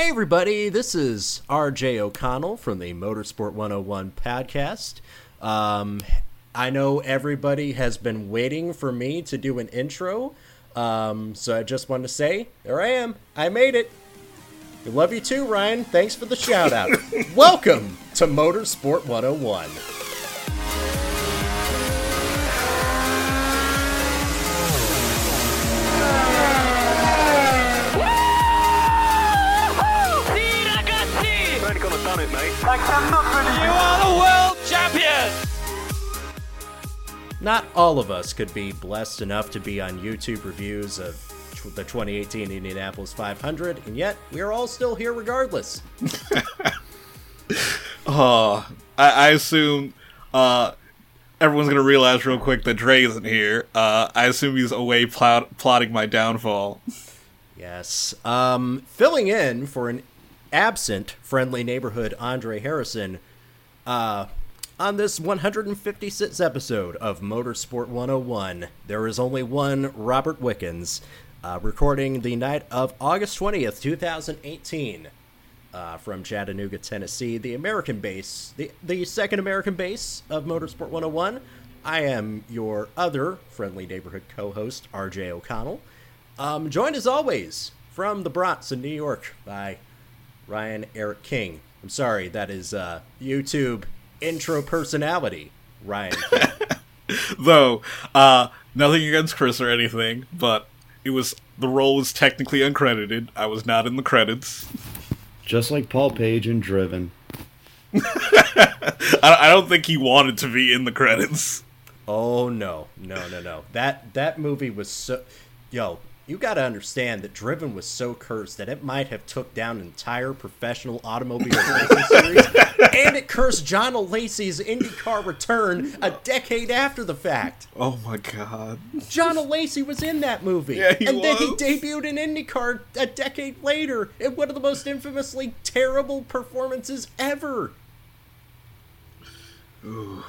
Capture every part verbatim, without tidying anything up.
Hey everybody, this is R J O'Connell from the Motorsport one oh one podcast. Um, I know everybody has been waiting for me to do an intro, um, so I just want to say, there I am. I made it. We love you too, Ryan. Thanks for the shout out. Welcome to Motorsport one oh one. I cannot believe you are the world champion! Not all of us could be blessed enough to be on YouTube reviews of the twenty eighteen Indianapolis five hundred, and yet we are all still here regardless. Oh, I, I assume uh, everyone's going to realize real quick that Dre isn't here. Uh, I assume he's away plot- plotting my downfall. Yes. Um, filling in for an absent friendly neighborhood Andre Harrison uh, on this one hundred fifty-sixth episode of Motorsport one oh one. There is only one Robert Wickens, uh, recording the night of August twentieth, twenty eighteen, uh, from Chattanooga, Tennessee, the American base, the, the second American base of Motorsport one oh one. I am your other friendly neighborhood co-host, R J O'Connell, um, joined as always from the Bronx in New York by Ryan Eric King. I'm sorry, that is uh, YouTube intro personality, Ryan King. Though, uh, nothing against Chris or anything, but it was the role was technically uncredited. I was not in the credits. Just like Paul Page in Driven. I, I don't think he wanted to be in the credits. Oh, no. No, no, no. That, that movie was so... Yo, you got to understand that Driven was so cursed that it might have took down an entire professional automobile racing series, and it cursed John O'Lacey's IndyCar return a decade after the fact. Oh my god. John O'Lacey was in that movie. Yeah, he and was. then he debuted in IndyCar a decade later in one of the most infamously terrible performances ever. Ooh.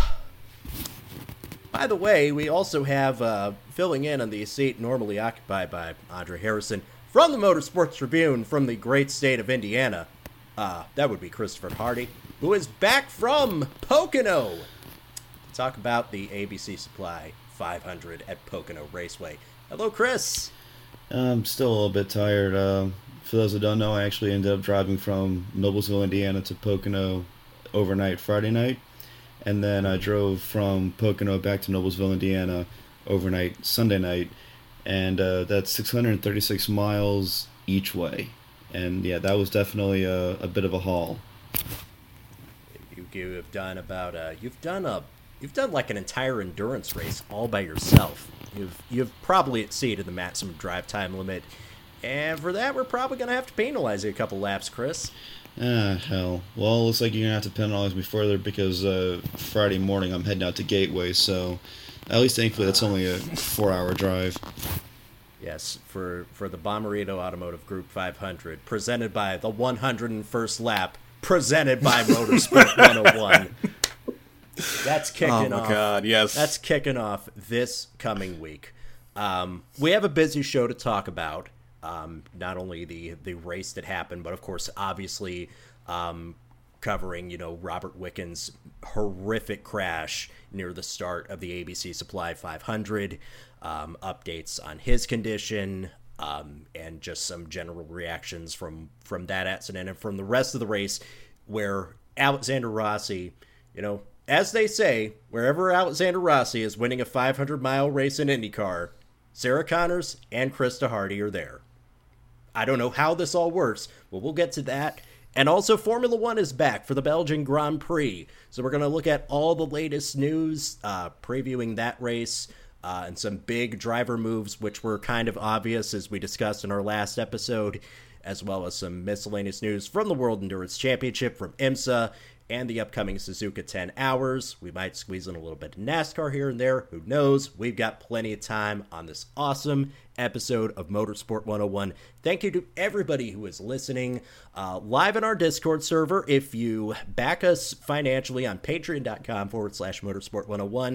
By the way, we also have uh, filling in on the seat normally occupied by Andre Harrison from the Motorsports Tribune from the great state of Indiana. Uh, that would be Christopher Hardy, who is back from Pocono to talk about the A B C Supply five hundred at Pocono Raceway. Hello, Chris. I'm still a little bit tired. Uh, for those that don't know, I actually ended up driving from Noblesville, Indiana to Pocono overnight Friday night. And then I drove from Pocono back to Noblesville, Indiana, overnight Sunday night, and uh, that's six hundred thirty-six miles each way. And yeah, that was definitely a, a bit of a haul. You, you have done about uh, you've done a you've done like an entire endurance race all by yourself. You've you've probably exceeded the maximum drive time limit, and for that, we're probably gonna have to penalize you a couple laps, Chris. Ah, hell. Well, looks like you're going to have to penalize me further because uh, Friday morning I'm heading out to Gateway, so at least thankfully that's only a four-hour drive. Yes, for, for the Bommarito Automotive Group five hundred, presented by the one hundred first lap, presented by Motorsport one oh one. That's kicking off. Oh my god, yes. That's kicking off this coming week. Um, we have a busy show to talk about. Um, not only the, the race that happened, but of course, obviously, um, covering, you know, Robert Wickens' horrific crash near the start of the A B C Supply five hundred, um, updates on his condition, um, and just some general reactions from, from that accident and from the rest of the race, where Alexander Rossi, you know, as they say, wherever Alexander Rossi is winning a five hundred mile race in IndyCar, Sarah Connors and Krista Hardy are there. I don't know how this all works, but we'll get to that. And also, Formula One is back for the Belgian Grand Prix. So we're going to look at all the latest news, uh, previewing that race, uh, and some big driver moves, which were kind of obvious as we discussed in our last episode, as well as some miscellaneous news from the World Endurance Championship, from IMSA, and the upcoming Suzuka ten hours. We might squeeze in a little bit of NASCAR here and there. Who knows? We've got plenty of time on this awesome episode of Motorsport one oh one. Thank you to everybody who is listening uh, live in our Discord server. If you back us financially on patreon.com forward slash motorsport101,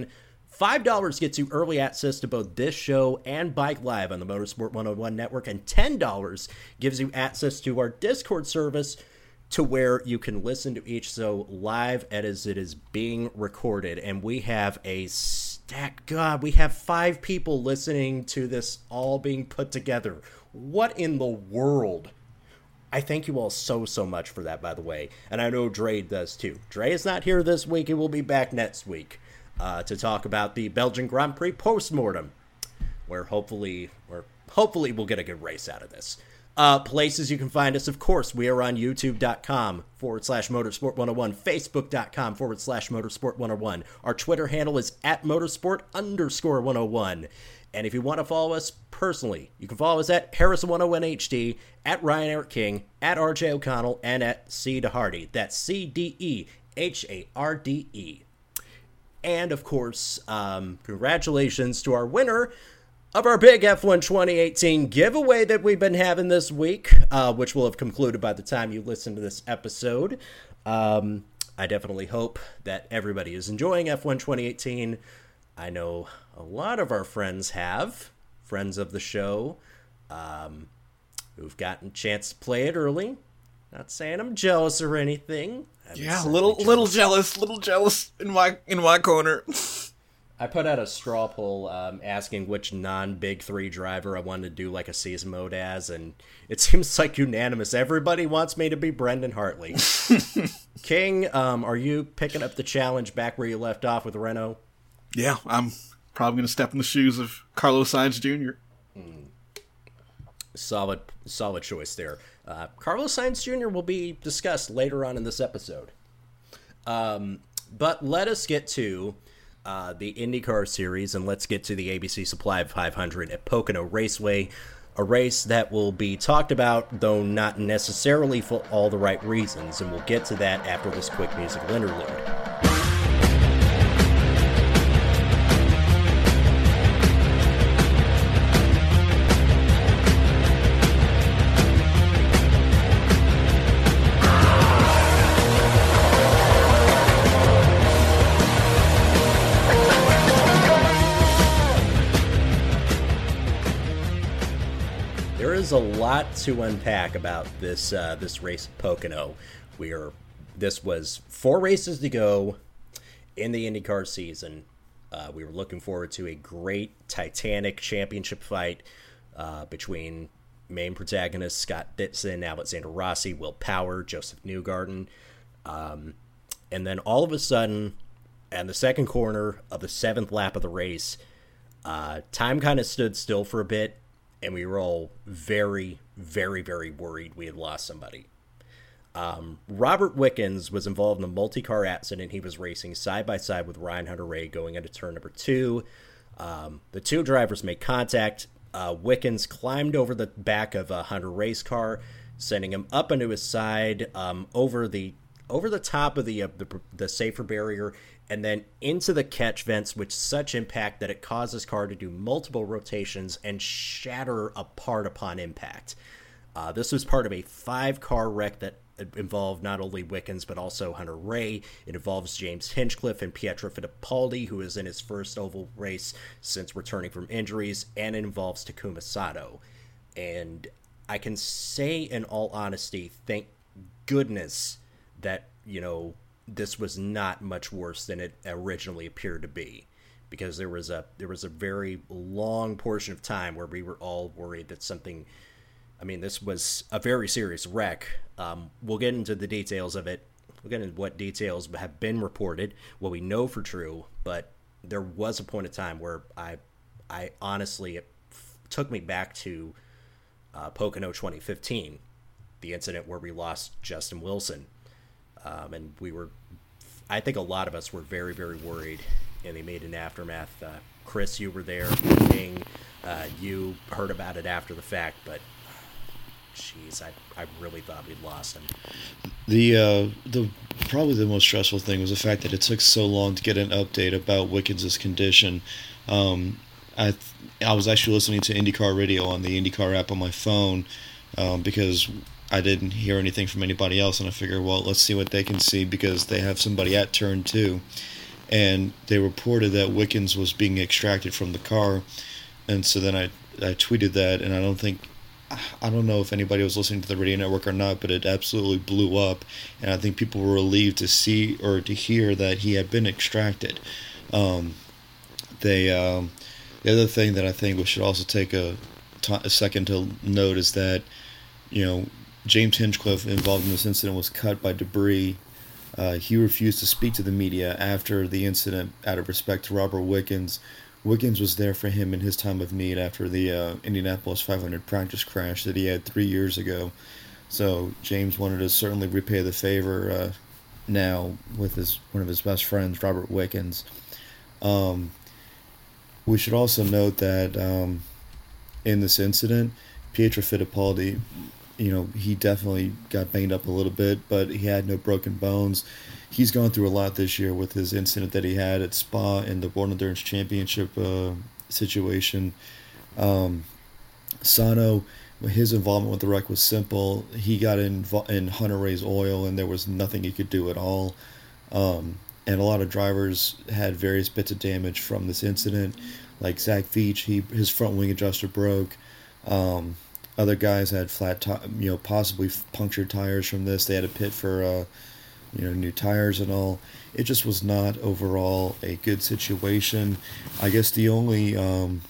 five dollars gets you early access to both this show and Bike Live on the Motorsport one oh one Network, and ten dollars gives you access to our Discord service to where you can listen to each show live as it is being recorded. And we have a stacked, God, we have five people listening to this all being put together. What in the world? I thank you all so, so much for that, by the way. And I know Dre does too. Dre is not here this week. He will be back next week uh, to talk about the Belgian Grand Prix postmortem, where hopefully, or hopefully we'll get a good race out of this. Uh, places you can find us, of course, we are on youtube.com forward slash motorsport 101, facebook.com forward slash motorsport 101. Our Twitter handle is at motorsport underscore 101. And if you want to follow us personally, you can follow us at Harrison one oh one H D, at Ryan Eric King, at R J O'Connell, and at C DeHardy. That's C D E H A R D E. And, of course, um, congratulations to our winner of our big F one twenty eighteen giveaway that we've been having this week, uh, which will have concluded by the time you listen to this episode. Um, I definitely hope that everybody is enjoying F one twenty eighteen. I know a lot of our friends have, friends of the show, um, who've gotten a chance to play it early. Not saying I'm jealous or anything. I'm yeah, little jealous. little jealous, little jealous in my in my corner. I put out a straw poll um, asking which non-Big Three driver I wanted to do like a season mode as, and it seems like unanimous. Everybody wants me to be Brendan Hartley. King, um, are you picking up the challenge back where you left off with Renault? Yeah, I'm probably going to step in the shoes of Carlos Sainz Junior Mm. Solid, solid choice there. Uh, Carlos Sainz Junior will be discussed later on in this episode. Um, but let us get to uh, the IndyCar series, and let's get to the A B C Supply five hundred at Pocono Raceway, a race that will be talked about, though not necessarily for all the right reasons, and we'll get to that after this quick musical interlude. A lot to unpack about this uh, this race at Pocono. We are this was four races to go in the IndyCar season. Uh, we were looking forward to a great Titanic championship fight uh, between main protagonists Scott Dixon, Alexander Rossi, Will Power, Joseph Newgarden, um, and then all of a sudden, at the second corner of the seventh lap of the race, uh, time kind of stood still for a bit. And we were all very, very, very worried we had lost somebody. Um, Robert Wickens was involved in a multi-car accident. He was racing side-by-side with Ryan Hunter-Reay going into turn number two. Um, the two drivers made contact. Uh, Wickens climbed over the back of a Hunter-Reay's car, sending him up onto his side, um, over the over the top of the, uh, the the safer barrier, and then into the catch vents with such impact that it caused his car to do multiple rotations and shatter apart upon impact. Uh, this was part of a five-car wreck that involved not only Wickens but also Hunter-Reay. It involves James Hinchcliffe and Pietro Fittipaldi, who is in his first oval race since returning from injuries, and it involves Takuma Sato. And I can say in all honesty, thank goodness that, you know, this was not much worse than it originally appeared to be, because there was a there was a very long portion of time where we were all worried that something, I mean, this was a very serious wreck. Um, we'll get into the details of it. We'll get into what details have been reported, what we know for true, but there was a point of time where I, I honestly, it f- took me back to uh, Pocono twenty fifteen, the incident where we lost Justin Wilson. Um, and we were, I think a lot of us were very, very worried in the immediate aftermath. Uh, Chris, you were there. King, uh, you heard about it after the fact, but jeez, I, I really thought we'd lost him. The uh, the probably the most stressful thing was the fact that it took so long to get an update about Wickens' condition. Um, I I was actually listening to IndyCar Radio on the IndyCar app on my phone um, because I didn't hear anything from anybody else, and I figured, well, let's see what they can see because they have somebody at turn two. and they reported that Wickens was being extracted from the car, and so then I I tweeted that, and I don't think I don't know if anybody was listening to the radio network or not, but it absolutely blew up, and I think people were relieved to see or to hear that he had been extracted. Um, they um, the other thing that I think we should also take a, t- a second to note is that, you know, James Hinchcliffe, involved in this incident, was cut by debris. Uh, he refused to speak to the media after the incident out of respect to Robert Wickens. Wickens was there for him in his time of need after the uh, Indianapolis five hundred practice crash that he had three years ago. So James wanted to certainly repay the favor uh, now with his one of his best friends, Robert Wickens. Um, we should also note that um, in this incident, Pietro Fittipaldi, you know, he definitely got banged up a little bit, but he had no broken bones. He's gone through a lot this year with his incident that he had at Spa in the World Endurance Championship uh, situation. Um, Sano, his involvement with the wreck was simple. He got in in Hunter-Reay's oil, and there was nothing he could do at all. Um, and a lot of drivers had various bits of damage from this incident, like Zach Veach. He his front wing adjuster broke. Um, other guys had flat, t- you know, possibly punctured tires from this. They had a pit for. Uh, you know, new tires and all. It just was not overall a good situation. I guess the only, um,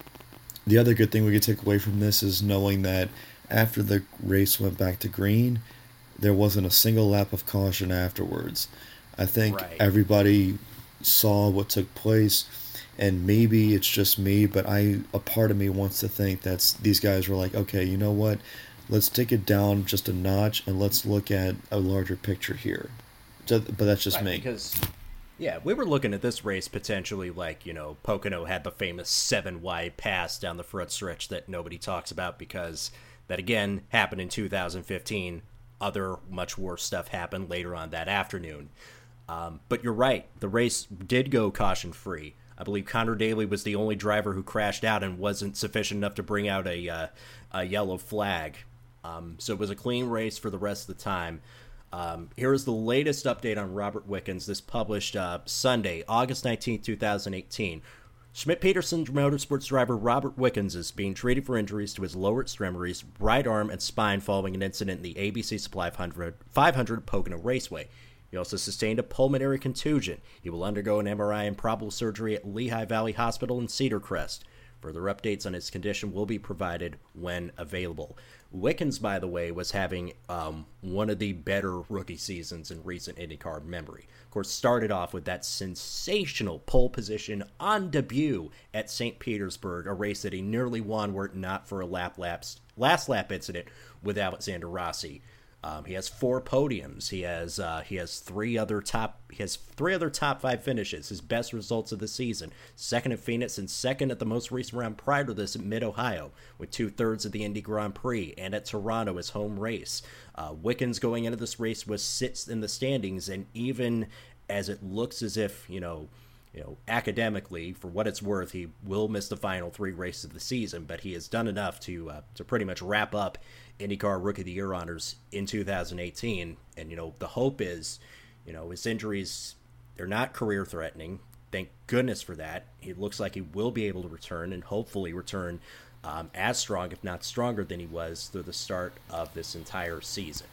the other good thing we could take away from this is knowing that after the race went back to green, there wasn't a single lap of caution afterwards. I think Right. everybody saw what took place, and maybe it's just me, but I, a part of me wants to think that these guys were like, okay, you know what? Let's take it down just a notch and let's look at a larger picture here. But that's just Right, me. Because, yeah, we were looking at this race potentially like, you know, Pocono had the famous seven wide pass down the front stretch that nobody talks about because that, again, happened in two thousand fifteen. Other much worse stuff happened later on that afternoon. Um, but you're right. The race did go caution-free. I believe Connor Daly was the only driver who crashed out and wasn't sufficient enough to bring out a, uh, a yellow flag. Um, so it was a clean race for the rest of the time. Um, here is the latest update on Robert Wickens. This published uh, Sunday, August nineteenth, twenty eighteen. Schmidt-Peterson Motorsports driver Robert Wickens is being treated for injuries to his lower extremities, right arm, and spine following an incident in the A B C Supply five hundred Pocono Raceway. He also sustained a pulmonary contusion. He will undergo an M R I and probable surgery at Lehigh Valley Hospital in Cedar Crest. Further updates on his condition will be provided when available. Wickens, by the way, was having um, one of the better rookie seasons in recent IndyCar memory. Of course, started off with that sensational pole position on debut at Saint Petersburg, a race that he nearly won were it not for a lap lapse, last lap incident with Alexander Rossi. Um, he has four podiums. He has uh, he has three other top he has three other top five finishes. His best results of the season: second at Phoenix and second at the most recent round prior to this at Mid Ohio, with two thirds at the Indy Grand Prix and at Toronto, his home race. Uh, Wickens going into this race was sixth in the standings, and even as it looks as if you know. You know, academically, for what it's worth, he will miss the final three races of the season, but he has done enough to uh, to pretty much wrap up IndyCar Rookie of the Year honors in two thousand eighteen. And, you know, the hope is, you know, his injuries, they're not career-threatening. Thank goodness for that. He looks like he will be able to return and hopefully return um, as strong, if not stronger, than he was through the start of this entire season.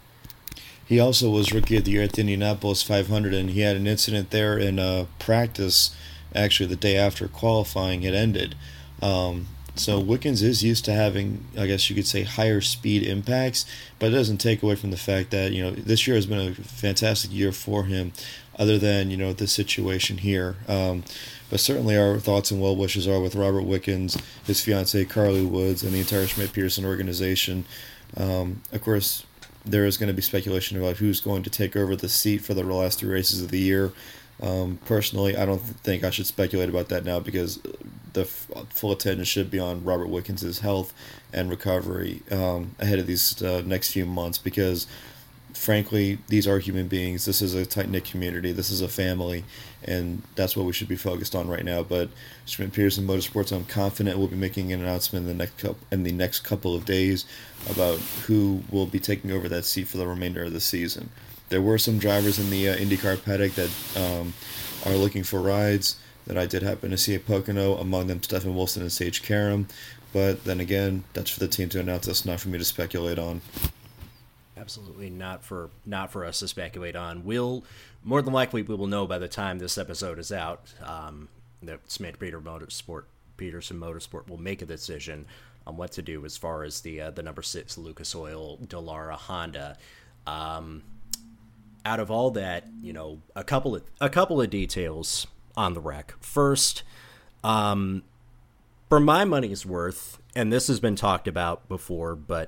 He also was Rookie of the Year at the Indianapolis five hundred, and he had an incident there in uh, practice, actually the day after qualifying had ended. Um, so Wickens is used to having, I guess you could say, higher speed impacts, but it doesn't take away from the fact that, you know, this year has been a fantastic year for him, other than, you know, this situation here. Um, but certainly our thoughts and well wishes are with Robert Wickens, his fiancée Carly Woods, and the entire Schmidt-Peterson organization. Um, of course, there is going to be speculation about who's going to take over the seat for the last three races of the year. Um, personally, I don't think I should speculate about that now because the f- full attention should be on Robert Wickens' health and recovery um, ahead of these uh, next few months because, frankly, these are human beings. This is a tight-knit community. This is a family, and that's what we should be focused on right now. But Schmidt-Peterson Motorsports, I'm confident will be making an announcement in the next couple, in the next couple of days about who will be taking over that seat for the remainder of the season. there were some drivers in the uh, IndyCar paddock that um, are looking for rides that I did happen to see at Pocono, among them Stefan Wilson and Sage Karam. But then again, that's for the team to announce. That's not for me to speculate on. Absolutely not for not for us to speculate on. We'll more than likely we will know by the time this episode is out. Um, that Smith Peter Motorsport Peterson Motorsport will make a decision on what to do as far as the uh, the number six Lucas Oil Dallara Honda. Um, out of all that, you know, a couple of a couple of details on the wreck. First, um, for my money's worth, and this has been talked about before, but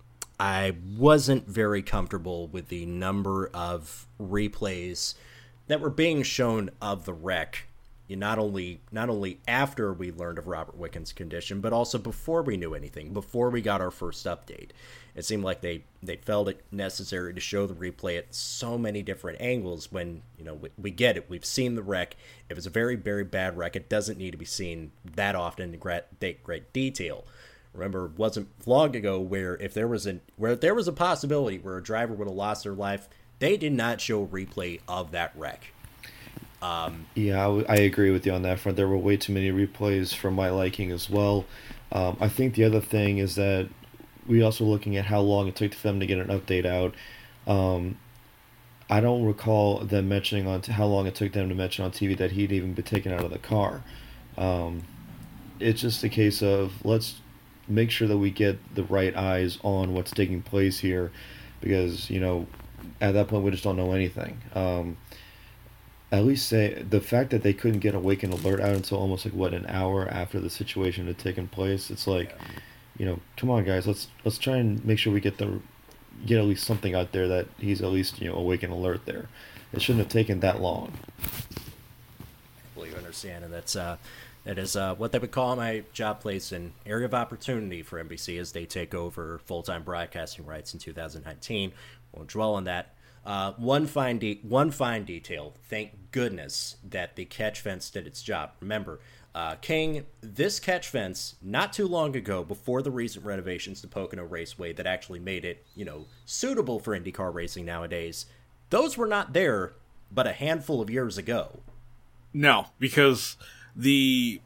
I wasn't very comfortable with the number of replays that were being shown of the wreck. You not only not only after we learned of Robert Wickens' condition, but also before we knew anything, before we got our first update. It seemed like they, they felt it necessary to show the replay at so many different angles when, you know, we, we get it. We've seen the wreck. If it's a very, very bad wreck, it doesn't need to be seen that often in great, great detail. Remember, it wasn't long ago where if there was a where there was a possibility where a driver would have lost their life, they did not show a replay of that wreck. Um, yeah, I, w- I agree with you on that front. There were way too many replays for my liking as well. Um, I think the other thing is that we also looking at how long it took for them to get an update out. Um, I don't recall them mentioning on t- how long it took them to mention on T V that he'd even been taken out of the car. Um, it's just a case of let's make sure that we get the right eyes on what's taking place here, because, you know, at that point we just don't know anything. Um, at least say the fact that they couldn't get a wake and alert out until almost like what an hour after the situation had taken place. It's like, yeah. you know, come on guys, let's let's try and make sure we get the get at least something out there that he's at least, you know, awake and alert there. It shouldn't have taken that long. Well, you understand, and that's uh That is uh, what they would call my job place an area of opportunity for N B C as they take over full-time broadcasting rights in two thousand nineteen. Won't dwell on that. Uh, one fine de- one fine detail. Thank goodness that the catch fence did its job. Remember, uh, King, this catch fence not too long ago, before the recent renovations to Pocono Raceway that actually made it, you know, suitable for IndyCar racing nowadays, those were not there, but a handful of years ago. No, because the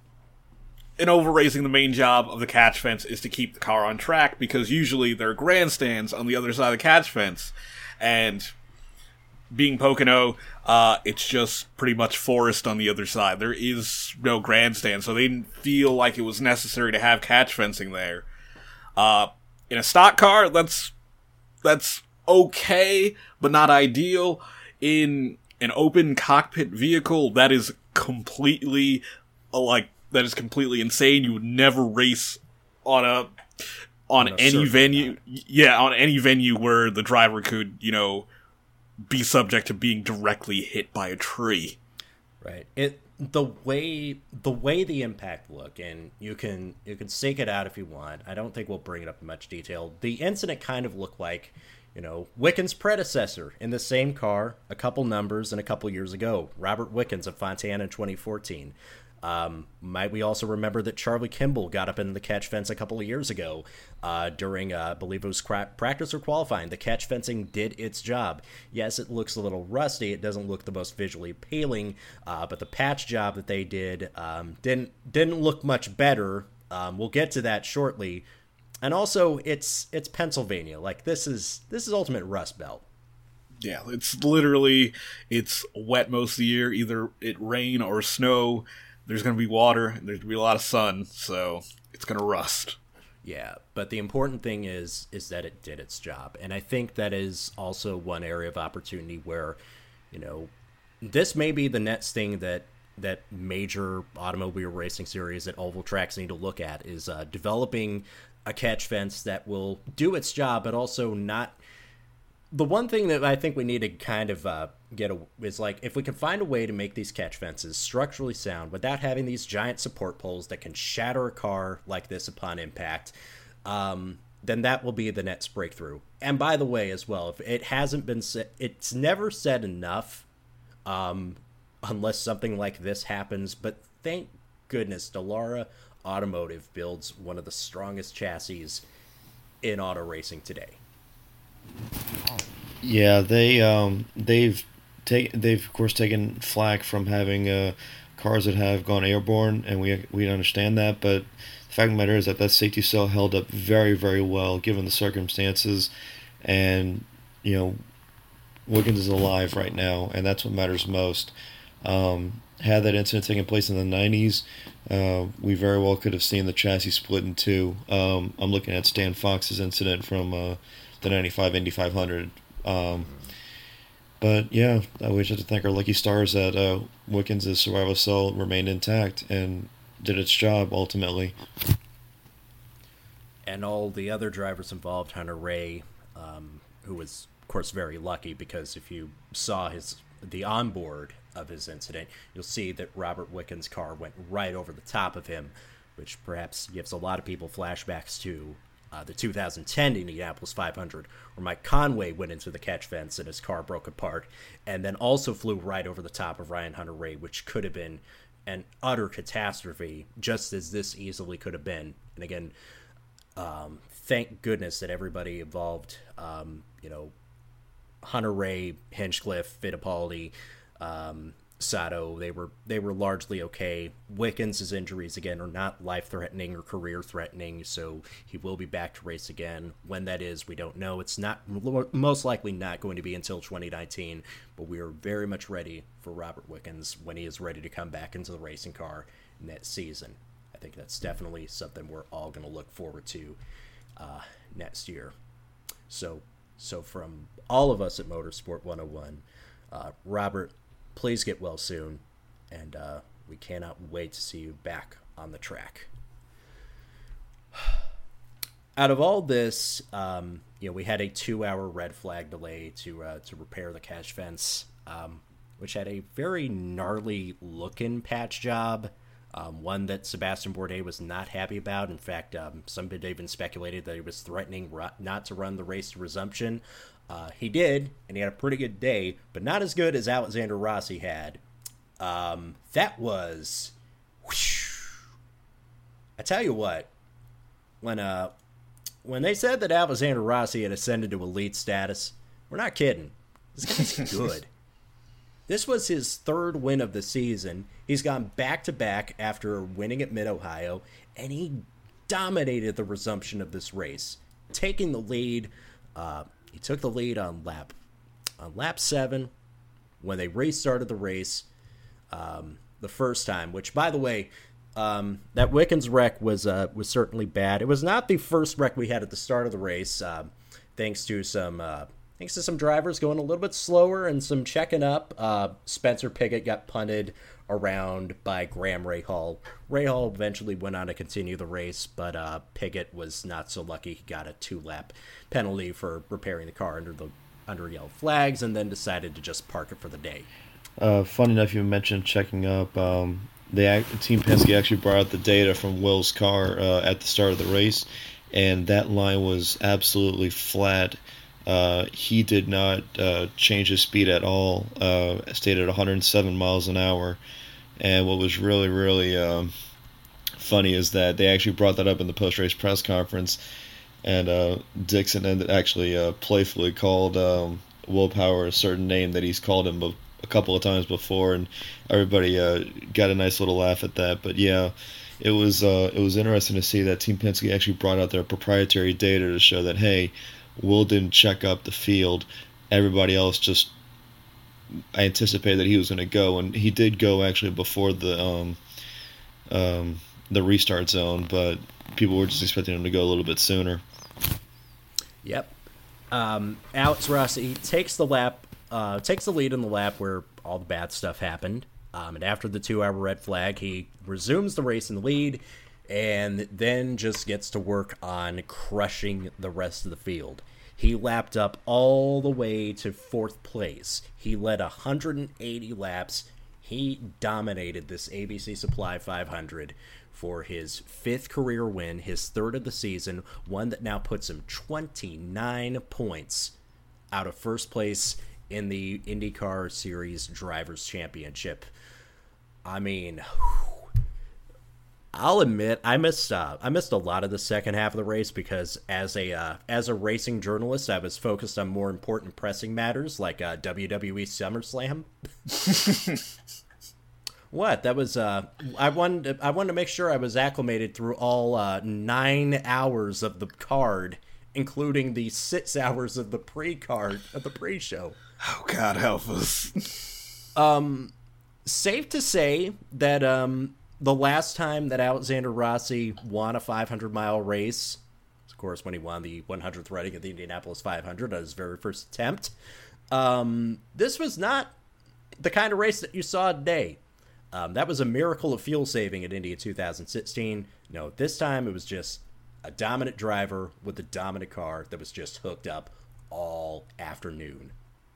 in over racing, the main job of the catch fence is to keep the car on track, because usually there are grandstands on the other side of the catch fence, and being Pocono, uh, it's just pretty much forest on the other side. There is no grandstand, so they didn't feel like it was necessary to have catch fencing there. Uh, in a stock car, that's that's okay, but not ideal. In an open cockpit vehicle, that is completely like that is completely insane. You would never race on a on, on a any venue yeah on any venue where the driver could, you know, be subject to being directly hit by a tree. Right. It the way the way the impact looked, and you can you can stake it out if you want. I don't think we'll bring it up in much detail. The incident kind of looked like, you know, Wickens' predecessor in the same car, a couple numbers and a couple years ago, Robert Wickens of Fontana in twenty fourteen. Um, might we also remember that Charlie Kimball got up in the catch fence a couple of years ago uh, during, uh, I believe it was cra- practice or qualifying. The catch fencing did its job. Yes, it looks a little rusty. It doesn't look the most visually appealing, uh, but the patch job that they did um, didn't didn't look much better. Um, we'll get to that shortly. And also, it's it's Pennsylvania. Like, this is this is ultimate Rust Belt. Yeah, it's literally, it's wet most of the year. Either it rain or snow. There's going to be water. There's going to be a lot of sun, so it's going to rust. Yeah, but the important thing is is that it did its job. And I think that is also one area of opportunity where, you know, this may be the next thing that that major automobile racing series at oval tracks need to look at, is uh, developing a catch fence that will do its job, but also not. The one thing that I think we need to kind of uh, get a, is like, if we can find a way to make these catch fences structurally sound without having these giant support poles that can shatter a car like this upon impact, um, then that will be the next breakthrough. And by the way, as well, if it hasn't been said, it's never said enough, um, unless something like this happens. But thank goodness Dallara Automotive builds one of the strongest chassis in auto racing today. Yeah, they um, they've taken they've of course taken flack from having uh, cars that have gone airborne, and we we understand that. But the fact of the matter is that that safety cell held up very very well given the circumstances, and you know Wiggins is alive right now, and that's what matters most. Um, had that incident taken place in the nineties, uh, we very well could have seen the chassis split in two. Um, I'm looking at Stan Fox's incident from uh, the ninety-five Indy five hundred. Um, but yeah, we just have to thank our lucky stars that uh, Wiggins' survival cell remained intact and did its job ultimately. And all the other drivers involved, Hunter Ray, um, who was, of course, very lucky because if you saw his the onboard of his incident, you'll see that Robert Wickens' car went right over the top of him, which perhaps gives a lot of people flashbacks to uh, the two thousand ten Indianapolis five hundred, where Mike Conway went into the catch fence and his car broke apart, and then also flew right over the top of Ryan Hunter-Reay, which could have been an utter catastrophe, just as this easily could have been. And again, um, thank goodness that everybody involved, um, you know, Hunter-Reay, Hinchcliffe, Fittipaldi, um, Sato, they were they were largely okay. Wickens' injuries, again, are not life-threatening or career-threatening, so he will be back to race again. When that is, we don't know. It's not most likely not going to be until twenty nineteen, but we are very much ready for Robert Wickens when he is ready to come back into the racing car next season. I think that's definitely something we're all going to look forward to uh, next year. So, so from all of us at Motorsport one oh one, uh, Robert, please get well soon, and uh, we cannot wait to see you back on the track. Out of all this, um, you know, we had a two-hour red flag delay to uh, to repair the catch fence, um, which had a very gnarly-looking patch job, um, one that Sebastian Bourdais was not happy about. In fact, um, some had even speculated that he was threatening ru- not to run the race to resumption. Uh, he did, and he had a pretty good day, but not as good as Alexander Rossi had. Um, that was... Whoosh. I tell you what, when uh, when they said that Alexander Rossi had ascended to elite status, we're not kidding. This guy's good. This was his third win of the season. He's gone back-to-back after winning at Mid-Ohio, and he dominated the resumption of this race, taking the lead... Uh, He took the lead on lap on lap seven when they restarted the race um, the first time. Which, by the way, um, that Wickens wreck was uh, was certainly bad. It was not the first wreck we had at the start of the race, uh, thanks to some uh, thanks to some drivers going a little bit slower and some checking up. Uh, Spencer Pigot got punted around by Graham Rahal. Rahal eventually went on to continue the race, but uh, Pigot was not so lucky. He got a two-lap penalty for repairing the car under the under yellow flags, and then decided to just park it for the day. Uh, funny enough, you mentioned checking up. Um, they Team Penske actually brought out the data from Will's car uh, at the start of the race, and that line was absolutely flat. Uh, he did not uh, change his speed at all. Uh, stayed at one hundred seven miles an hour. And what was really, really um, funny is that they actually brought that up in the post-race press conference. And uh, Dixon ended, actually uh, playfully called um, Will Power a certain name that he's called him a couple of times before. And everybody uh, got a nice little laugh at that. But yeah, it was uh, it was interesting to see that Team Penske actually brought out their proprietary data to show that, hey, Will didn't check up the field. Everybody else just anticipated that he was going to go, and he did go actually before the um, um, the restart zone, but people were just expecting him to go a little bit sooner. Yep. Um, Alex Rossi takes the lap, uh, takes the lead in the lap where all the bad stuff happened, um, and after the two-hour red flag, he resumes the race in the lead, and then just gets to work on crushing the rest of the field. He lapped up all the way to fourth place. He led one hundred eighty laps. He dominated this A B C Supply five hundred for his fifth career win, his third of the season, one that now puts him twenty-nine points out of first place in the IndyCar Series Drivers' Championship. I mean... Whew. I'll admit I missed uh, I missed a lot of the second half of the race because as a uh, as a racing journalist, I was focused on more important pressing matters like uh, W W E SummerSlam. What? That was uh, I wanted to, I wanted to make sure I was acclimated through all uh, nine hours of the card, including the six hours of the pre-card of the pre-show. Oh God, help us. um, safe to say that um. The last time that Alexander Rossi won a five hundred mile race, of course, when he won the one hundredth running of the Indianapolis five hundred on his very first attempt, um, this was not the kind of race that you saw today. Um, that was a miracle of fuel saving at Indy two thousand sixteen. No, this time it was just a dominant driver with a dominant car that was just hooked up all afternoon.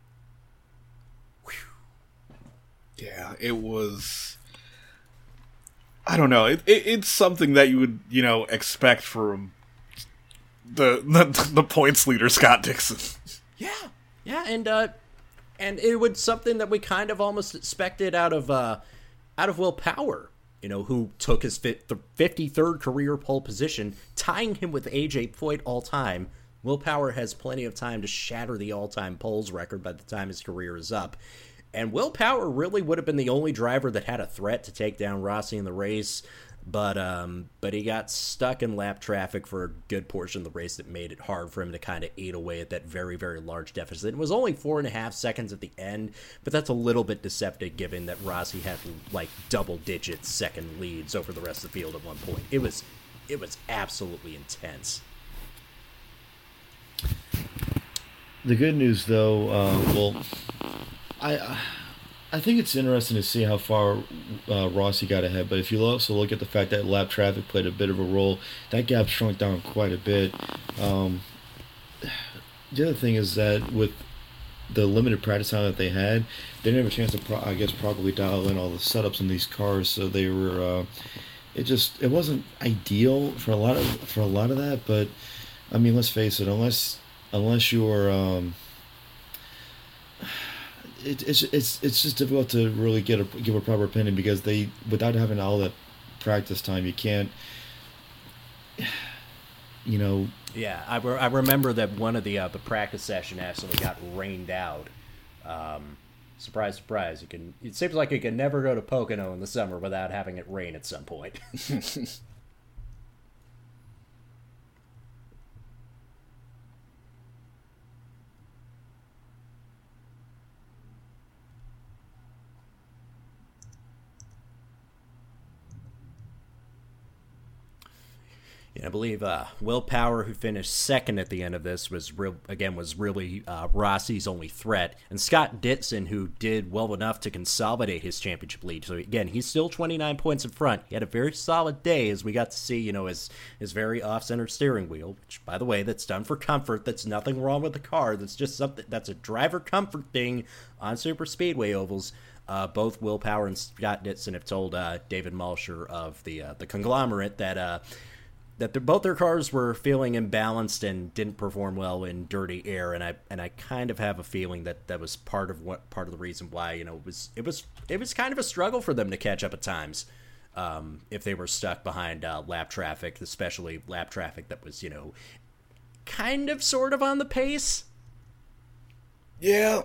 Whew. Yeah, it was... I don't know. It, it, it's something that you would, you know, expect from the the, the points leader, Scott Dixon. Yeah, yeah, and uh, and it was something that we kind of almost expected out of uh, out of Will Power, you know, who took his fifty-third career pole position, tying him with A J Foyt all time. Will Power has plenty of time to shatter the all-time poles record by the time his career is up. And Will Power really would have been the only driver that had a threat to take down Rossi in the race, but um, but he got stuck in lap traffic for a good portion of the race that made it hard for him to kind of eat away at that very, very large deficit. It was only four and a half seconds at the end, but that's a little bit deceptive given that Rossi had like double-digit second leads over the rest of the field at one point. It was, it was absolutely intense. The good news, though, uh, well, I I think it's interesting to see how far uh, Rossi got ahead, but if you also look at the fact that lap traffic played a bit of a role, that gap shrunk down quite a bit. Um, the other thing is that with the limited practice time that they had, they didn't have a chance to, pro- I guess, probably dial in all the setups in these cars, so they were, uh, it just, it wasn't ideal for a lot of, for a lot of that, but, I mean, let's face it, unless, unless you're, um, It, it's it's it's just difficult to really get a give a proper opinion because they without having all that practice time you can't you know yeah I, re- I remember that one of the uh, the practice session actually got rained out. Um, surprise surprise, you can it seems like you can never go to Pocono in the summer without having it rain at some point. And I believe uh, Will Power, who finished second at the end of this, was real again was really uh, Rossi's only threat, and Scott Dixon, who did well enough to consolidate his championship lead. So again, he's still twenty-nine points in front. He had a very solid day, as we got to see, you know, his his very off-center steering wheel, which, by the way, that's done for comfort. That's nothing wrong with the car. That's just something that's a driver comfort thing on super speedway ovals. Uh, both Will Power and Scott Dixon have told uh, David Malsher of the uh, the conglomerate that. Uh, that both their cars were feeling imbalanced and didn't perform well in dirty air, and I and I kind of have a feeling that that was part of what part of the reason why, you know, it was it was it was kind of a struggle for them to catch up at times, um, if they were stuck behind uh, lap traffic, especially lap traffic that was, you know, kind of sort of on the pace. Yeah.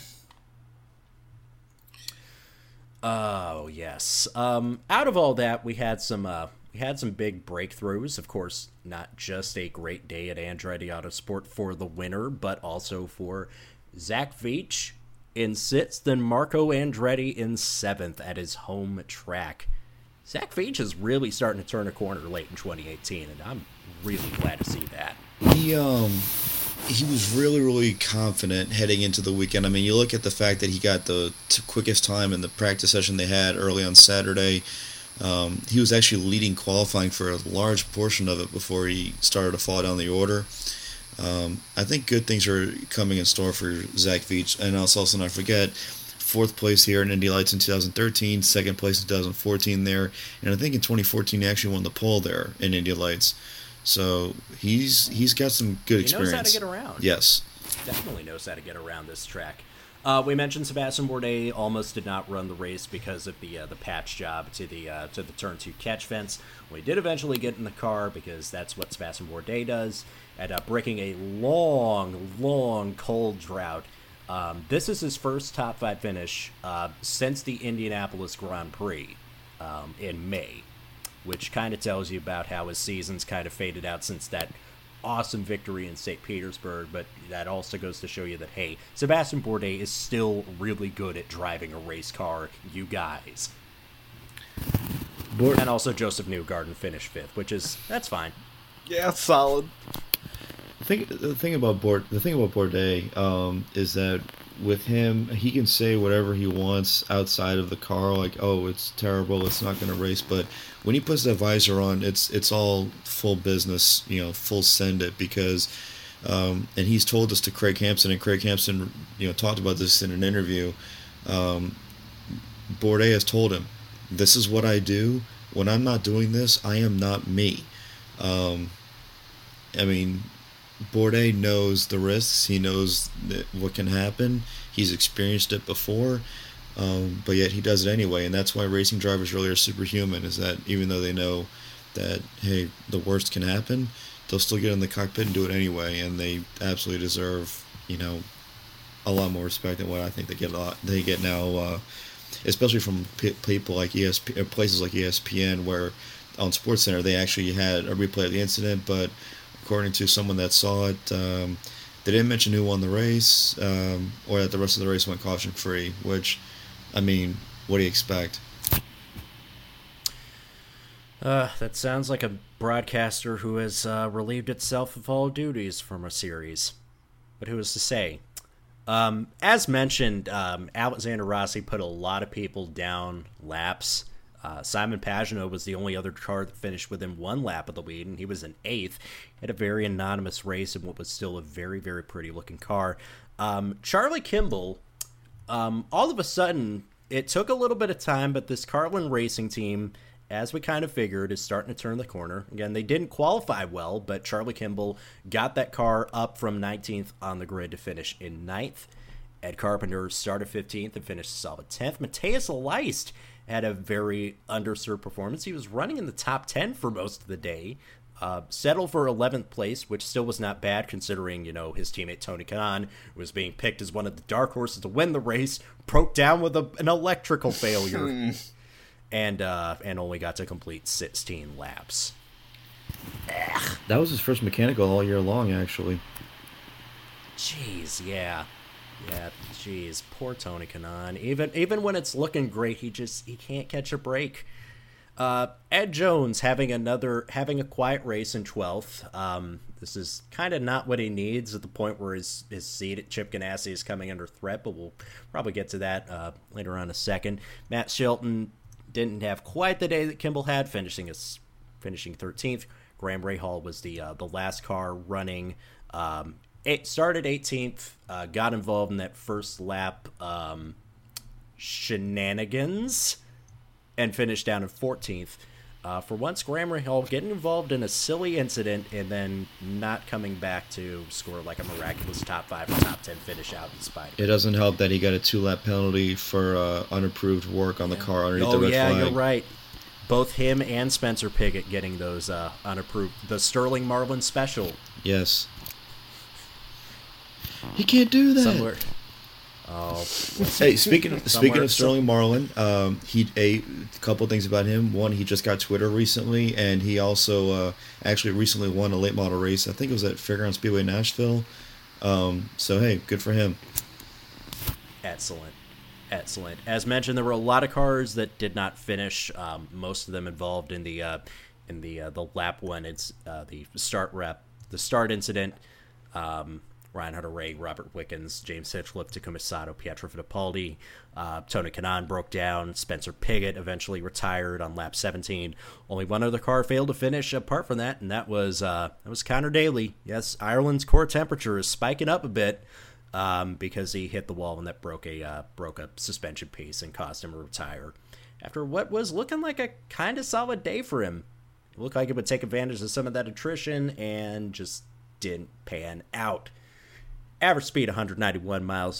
Oh yes. Um, out of all that, we had some. Uh, We had some big breakthroughs. Of course, not just a great day at Andretti Autosport for the winner, but also for Zach Veach in sixth and Marco Andretti in seventh at his home track. Zach Veach is really starting to turn a corner late in twenty eighteen, and I'm really glad to see that. He um he was really really confident heading into the weekend. I mean, you look at the fact that he got the t- quickest time in the practice session they had early on Saturday. Um, he was actually leading qualifying for a large portion of it before he started to fall down the order. Um, I think good things are coming in store for Zach Veach. And let's also not forget, fourth place here in Indy Lights in two thousand thirteen, second place in two thousand fourteen there. And I think in twenty fourteen he actually won the pole there in Indy Lights. So he's he's got some good he experience. He knows how to get around. Yes. Definitely knows how to get around this track. Uh, we mentioned Sebastian Bourdais almost did not run the race because of the uh, the patch job to the uh, to the turn two catch fence. We did eventually get in the car because that's what Sebastian Bourdais does. Ended up breaking a long, long cold drought. Um, this is his first top five finish uh, since the Indianapolis Grand Prix um, in May, which kind of tells you about how his season's kind of faded out since that awesome victory in Saint Petersburg, but that also goes to show you that, hey, Sebastian Bourdais is still really good at driving a race car, you guys. Board- and also Joseph Newgarden finished fifth, which is, that's fine. Yeah, solid. The thing, the thing about Bourd, the thing about Bourdais um, is that with him, he can say whatever he wants outside of the car, like, "Oh, it's terrible, it's not going to race." But when he puts that visor on, it's it's all full business, you know, full send it. Because, um, and he's told this to Craig Hampson, and Craig Hampson, you know, talked about this in an interview. Um, Bourdais has told him, "This is what I do. When I'm not doing this, I am not me." Um, I mean. Bourdais knows the risks. He knows that what can happen. He's experienced it before, um, but yet he does it anyway. And that's why racing drivers really are superhuman. Is that even though they know that, hey, the worst can happen, they'll still get in the cockpit and do it anyway. And they absolutely deserve, you know, a lot more respect than what I think they get. A lot they get now, uh, especially from p- people like E S P, or places like E S P N, where on SportsCenter they actually had a replay of the incident, but according to someone that saw it, um, they didn't mention who won the race, um, or that the rest of the race went caution-free, which, I mean, what do you expect? Uh, that sounds like a broadcaster who has uh, relieved itself of all duties from a series. But who is to say? Um, as mentioned, um, Alexander Rossi put a lot of people down laps. Uh, Simon Pagenaud was the only other car that finished within one lap of the lead, and he was in eighth. Had a very anonymous race in what was still a very, very pretty-looking car. Um, Charlie Kimball, um, all of a sudden, it took a little bit of time, but this Carlin Racing team, as we kind of figured, is starting to turn the corner. Again, they didn't qualify well, but Charlie Kimball got that car up from nineteenth on the grid to finish in ninth. Ed Carpenter started fifteenth and finished a solid tenth. Matthias Leist had a very underserved performance. He was running in the top ten for most of the day. Uh, settled for eleventh place, which still was not bad considering, you know, his teammate Tony Kanaan was being picked as one of the dark horses to win the race, broke down with a, an electrical failure, and uh, and only got to complete sixteen laps. Ugh. That was his first mechanical all year long, actually. Jeez, yeah. Yeah, jeez, poor Tony Kanaan. Even even when it's looking great, he just he can't catch a break. Uh, Ed Jones having another having a quiet race in twelfth. Um, this is kind of not what he needs at the point where his his seat at Chip Ganassi is coming under threat, but we'll probably get to that uh, later on in a second. Matt Shilton didn't have quite the day that Kimball had, finishing his finishing thirteenth. Graham Rahal was the uh, the last car running. Um, It started eighteenth, uh, got involved in that first lap um, shenanigans, and finished down in fourteenth. Uh, for once, Graham Rahal getting involved in a silly incident and then not coming back to score like a miraculous top five or top ten finish out in spite of it. It doesn't help that he got a two-lap penalty for uh, unapproved work on the car underneath oh, the red yeah, flag. You're right. Both him and Spencer Pigot getting those uh, unapproved, the Sterling Marlin special. Yes. He can't do that. Somewhere. Oh. Hey, speaking of, speaking of Sterling Marlin, um, he a couple things about him. One, he just got Twitter recently, and he also uh, actually recently won a late model race. I think it was at Fairground Speedway Nashville. Um, so hey, good for him. Excellent, excellent. As mentioned, there were a lot of cars that did not finish. Um, most of them involved in the uh, in the uh, the lap one. It's uh, the start rep, the start incident. Um, Ryan Hunter-Reay, Robert Wickens, James Hinchcliffe, Takuma Sato, Pietro Fittipaldi, uh, Tony Kanaan broke down, Spencer Pigot eventually retired on lap seventeen. Only one other car failed to finish apart from that, and that was uh, that was Conor Daly. Yes, Ireland's core temperature is spiking up a bit um, because he hit the wall and that broke a uh, broke a suspension piece and caused him to retire after what was looking like a kind of solid day for him. It looked like it would take advantage of some of that attrition and just didn't pan out. Average speed one hundred ninety-one miles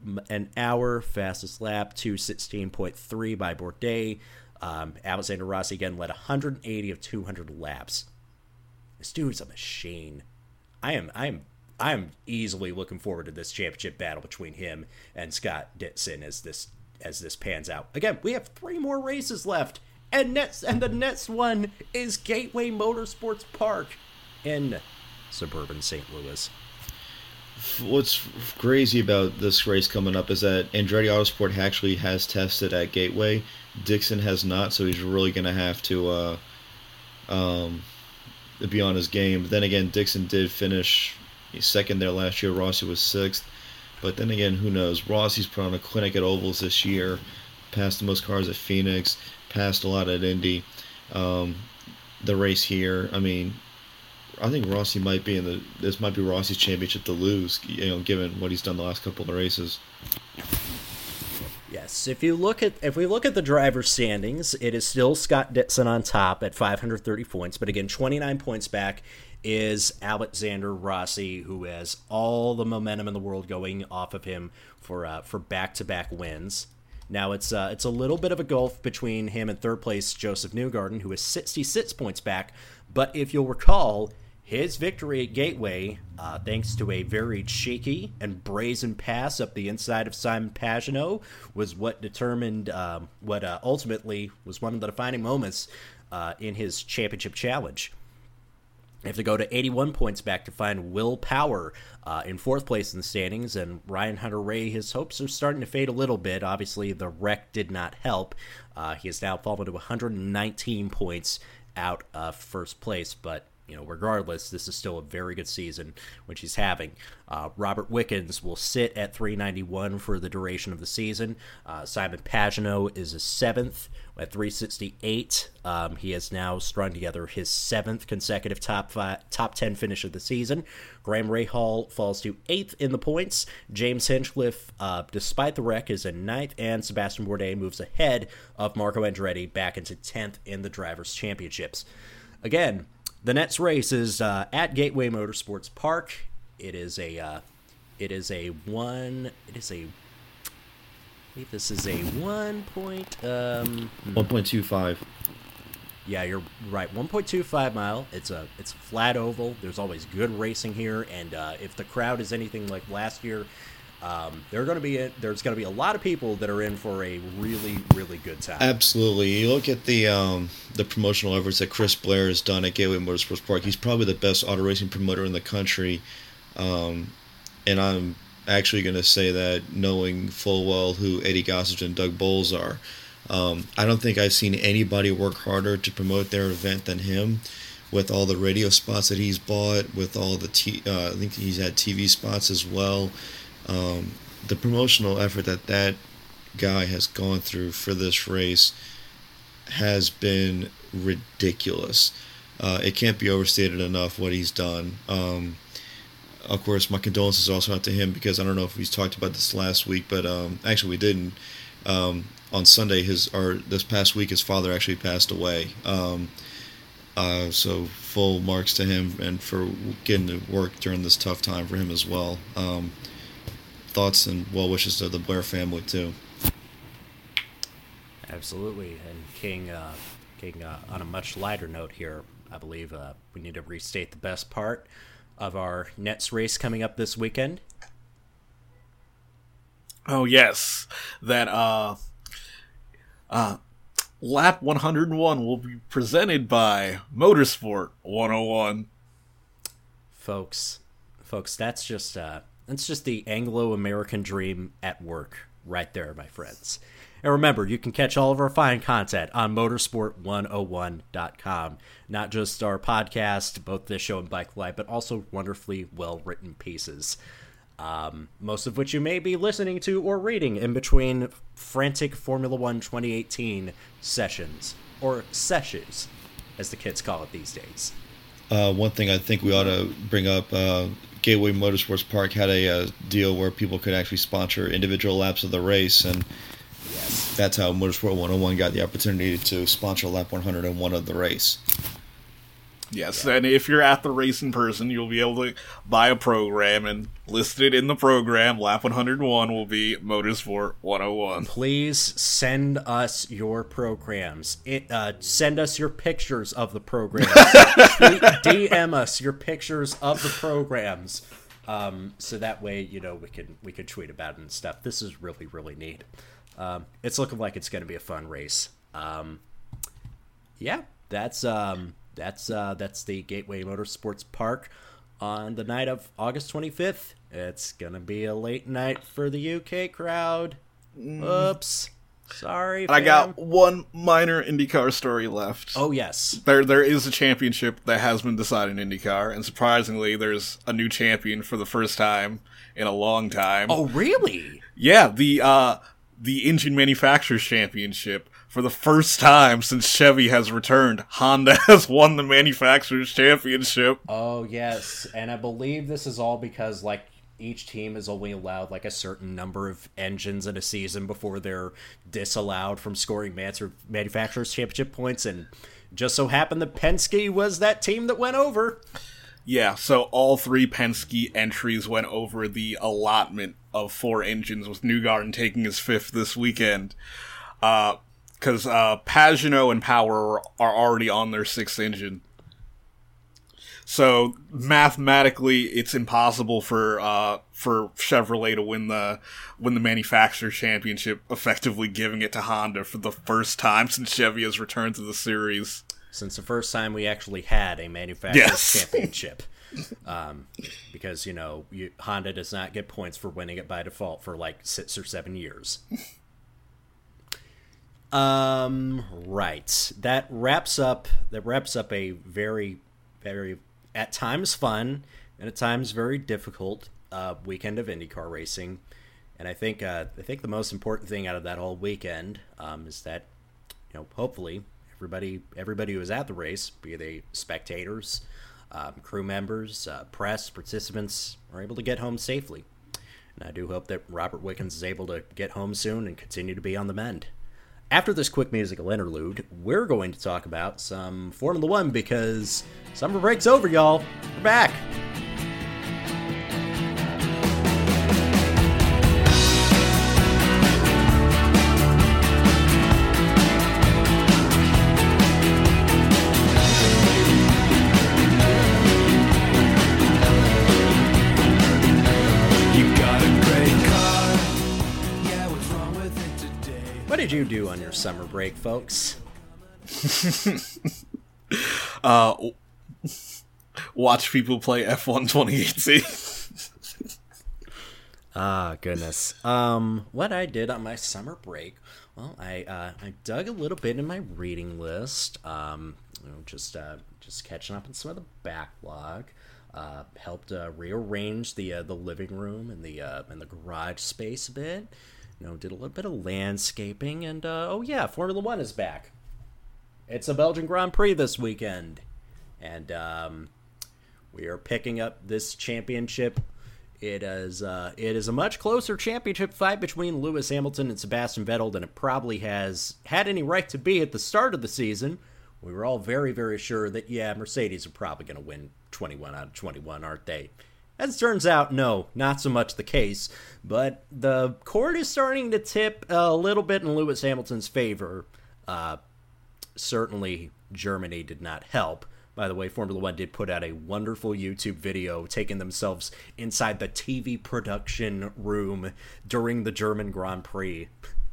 an hour. Fastest lap, two sixteen point three by Bourdais. Um, Alexander Rossi again led one hundred eighty of two hundred laps. This dude's a machine. I am I am I am easily looking forward to this championship battle between him and Scott Dixon as this as this pans out. Again, we have three more races left, and next and the next one is Gateway Motorsports Park in suburban Saint Louis. What's crazy about this race coming up is that Andretti Autosport actually has tested at Gateway. Dixon has not, so he's really going to have to uh, um, be on his game. But then again, Dixon did finish second there last year. Rossi was sixth. But then again, who knows? Rossi's put on a clinic at Ovals this year, passed the most cars at Phoenix, passed a lot at Indy. Um, the race here, I mean, I think Rossi might be in the. This might be Rossi's championship to lose, you know, given what he's done the last couple of races. Yes, if you look at if we look at the driver's standings, it is still Scott Dixon on top at five hundred thirty points, but again, twenty-nine points back is Alexander Rossi, who has all the momentum in the world going off of him for uh, for back-to-back wins. Now it's uh, it's a little bit of a gulf between him and third place Joseph Newgarden, who is sixty-six points back. But if you'll recall, his victory at Gateway, uh, thanks to a very cheeky and brazen pass up the inside of Simon Pagenaud, was what determined um, what uh, ultimately was one of the defining moments uh, in his championship challenge. You have to go to eighty-one points back to find Will Power uh, in fourth place in the standings, and Ryan Hunter-Reay, his hopes are starting to fade a little bit. Obviously, the wreck did not help. Uh, he has now fallen to one hundred nineteen points out of first place, but you know, regardless, this is still a very good season which he's having. Uh, Robert Wickens will sit at three ninety-one for the duration of the season. Uh, Simon Pagenaud is a seventh at three sixty-eight. Um, he has now strung together his seventh consecutive top five, top ten finish of the season. Graham Rahal falls to eighth in the points. James Hinchcliffe, uh, despite the wreck, is in ninth, and Sebastian Bourdais moves ahead of Marco Andretti back into tenth in the Drivers' Championships. Again, the next race is uh, at Gateway Motorsports Park. It is a, uh, it is a one. It is a. I believe this is a one point. Um, one point two five. Yeah, you're right. one point two five mile. It's a it's a flat oval. There's always good racing here, and uh, if the crowd is anything like last year, um, there are going to be a, there's going to be a lot of people that are in for a really really good time. Absolutely. You look at the um, the promotional efforts that Chris Blair has done at Gateway Motorsports Park. He's probably the best auto racing promoter in the country, um, and I'm actually going to say that knowing full well who Eddie Gossage and Doug Bowles are. Um, I don't think I've seen anybody work harder to promote their event than him, with all the radio spots that he's bought, with all the t- uh, I think he's had T V spots as well. Um, the promotional effort that that guy has gone through for this race has been ridiculous. Uh, it can't be overstated enough what he's done. Um, of course, my condolences also out to him, because I don't know if we talked about this last week, but um, actually we didn't. Um, on Sunday, his or this past week, his father actually passed away. Um, uh, so full marks to him, and for getting to work during this tough time for him as well. Um, thoughts and well wishes to the Blair family too. Absolutely, and King, uh, King. Uh, on a much lighter note here, I believe uh, we need to restate the best part of our Nets race coming up this weekend. Oh yes, that uh, uh, lap one hundred one will be presented by Motorsport one oh one. Folks, folks, that's just uh, that's just the Anglo-American dream at work, right there, my friends. And remember, you can catch all of our fine content on motorsport one oh one dot com. Not just our podcast, both this show and Bike Life, but also wonderfully well-written pieces. Um, most of which you may be listening to or reading in between frantic Formula One twenty eighteen sessions, or sessions, as the kids call it these days. Uh, one thing I think we ought to bring up, uh, Gateway Motorsports Park had a, a deal where people could actually sponsor individual laps of the race, and yes, that's how Motorsport one oh one got the opportunity to sponsor lap one hundred one of the race. Yes, Yeah. and if you're at the race in person, you'll be able to buy a program, and listed in the program, Lap one oh one will be Motorsport one oh one. Please send us your programs. It, uh, send us your pictures of the programs. Tweet, D M us your pictures of the programs, um, so that way you know we can we can tweet about it and stuff. This is really really neat. Um, it's looking like it's going to be a fun race. Um, yeah, that's um, that's uh, that's the Gateway Motorsports Park on the night of August twenty-fifth. It's gonna be a late night for the U K crowd. Oops. Sorry, I fam. got one minor IndyCar story left. Oh, yes. There, there is a championship that has been decided in IndyCar, and surprisingly, there's a new champion for the first time in a long time. Oh, really? Yeah, the uh, the Engine Manufacturers Championship. For the first time since Chevy has returned, Honda has won the Manufacturers Championship. Oh, yes. And I believe this is all because, like, each team is only allowed, like, a certain number of engines in a season before they're disallowed from scoring Manufacturers Championship points, and just so happened that Penske was that team that went over. Yeah, so all three Penske entries went over the allotment of four engines, with Newgarden taking his fifth this weekend. Uh... Because uh, Pagano and Power are already on their sixth engine. So, mathematically, it's impossible for uh, for Chevrolet to win the win the Manufacturer Championship, effectively giving it to Honda for the first time since Chevy has returned to the series. Since the first time we actually had a Manufacturers Yes. Championship. Um, because, you know, you, Honda does not get points for winning it by default for, like, six or seven years. Um, right. That wraps up, that wraps up a very, very, at times fun, and at times very difficult, uh, weekend of IndyCar racing. And I think, uh, I think the most important thing out of that whole weekend, um, is that, you know, hopefully everybody, everybody who was at the race, be they spectators, um, crew members, uh, press, participants, are able to get home safely. And I do hope that Robert Wickens is able to get home soon and continue to be on the mend. After this quick musical interlude, we're going to talk about some Formula One because summer break's over, y'all. We're back. What did you do on your summer break, folks? uh, watch people play F one twenty eighteen. Ah, goodness. Um, what I did on my summer break, well, I uh, I dug a little bit in my reading list. Um, you know, just uh, just catching up on some of the backlog. Uh, helped uh, rearrange the uh, the living room and the uh, and the garage space a bit. You know, did a little bit of landscaping, and uh, oh yeah, Formula One is back. It's a Belgian Grand Prix this weekend, and um, we are picking up this championship. It is uh, it is a much closer championship fight between Lewis Hamilton and Sebastian Vettel than it probably has had any right to be at the start of the season. We were all very, very sure that, yeah, Mercedes are probably going to win twenty-one out of twenty-one, aren't they? As it turns out, no, not so much the case, but the court is starting to tip a little bit in Lewis Hamilton's favor. Uh, certainly, Germany did not help. By the way, Formula One did put out a wonderful YouTube video taking themselves inside the T V production room during the German Grand Prix.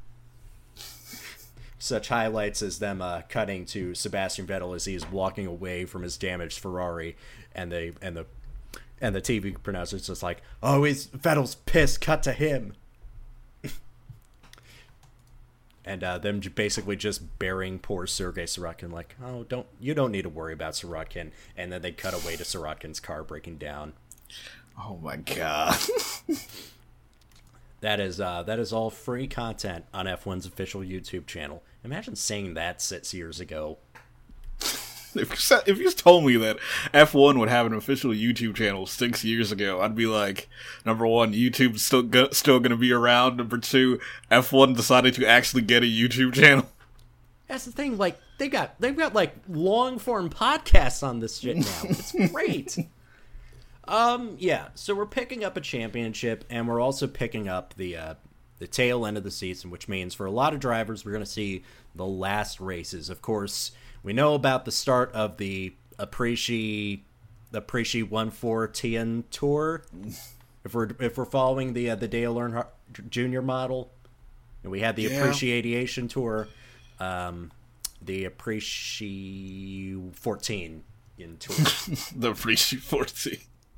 Such highlights as them uh, cutting to Sebastian Vettel as he is walking away from his damaged Ferrari, and they and the and the T V producer's just like, "Oh, he's Vettel's pissed. Cut to him." And uh, them basically just burying poor Sergei Sirotkin, like, "Oh, don't you don't need to worry about Sirotkin." And then they cut away to Sirotkin's car breaking down. Oh my god. That is uh, that is all free content on F one's official YouTube channel. Imagine saying that six years ago. If you, said, if you told me that F one would have an official YouTube channel six years ago, I'd be like, number one, YouTube's still go- still going to be around. Number two, F one decided to actually get a YouTube channel. That's the thing, like, they got they've got like long form podcasts on this shit now. It's great. um, yeah. So we're picking up a championship, and we're also picking up the uh, the tail end of the season, which means for a lot of drivers, we're going to see the last races. Of course, we know about the start of the Appreci the Appreci one four T N Tour. If we're if we're following the uh, the Dale Earnhardt Junior model, and we had the Yeah. Appreciation Tour, um, the Appreci fourteen in tour. The Appreci fourteen.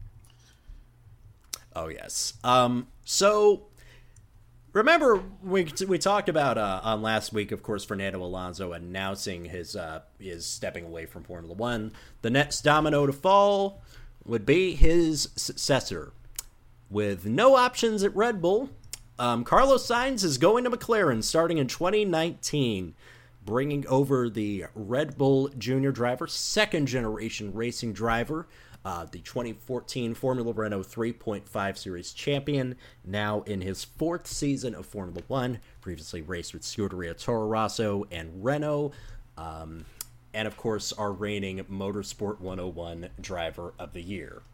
Oh yes. Um. So remember we we talked about uh, on last week, of course, Fernando Alonso announcing his uh his stepping away from Formula One. The next domino to fall would be his successor. With no options at Red Bull, um, Carlos Sainz is going to McLaren starting in twenty nineteen, bringing over the Red Bull junior driver, second generation racing driver, uh, the twenty fourteen Formula Renault three point five Series champion, now in his fourth season of Formula One, previously raced with Scuderia Toro Rosso and Renault, um, and of course our reigning Motorsport one oh one driver of the year.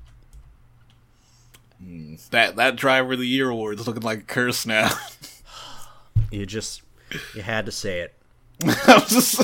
That that driver of the year award is looking like a curse now. You just, you had to say it. I'm just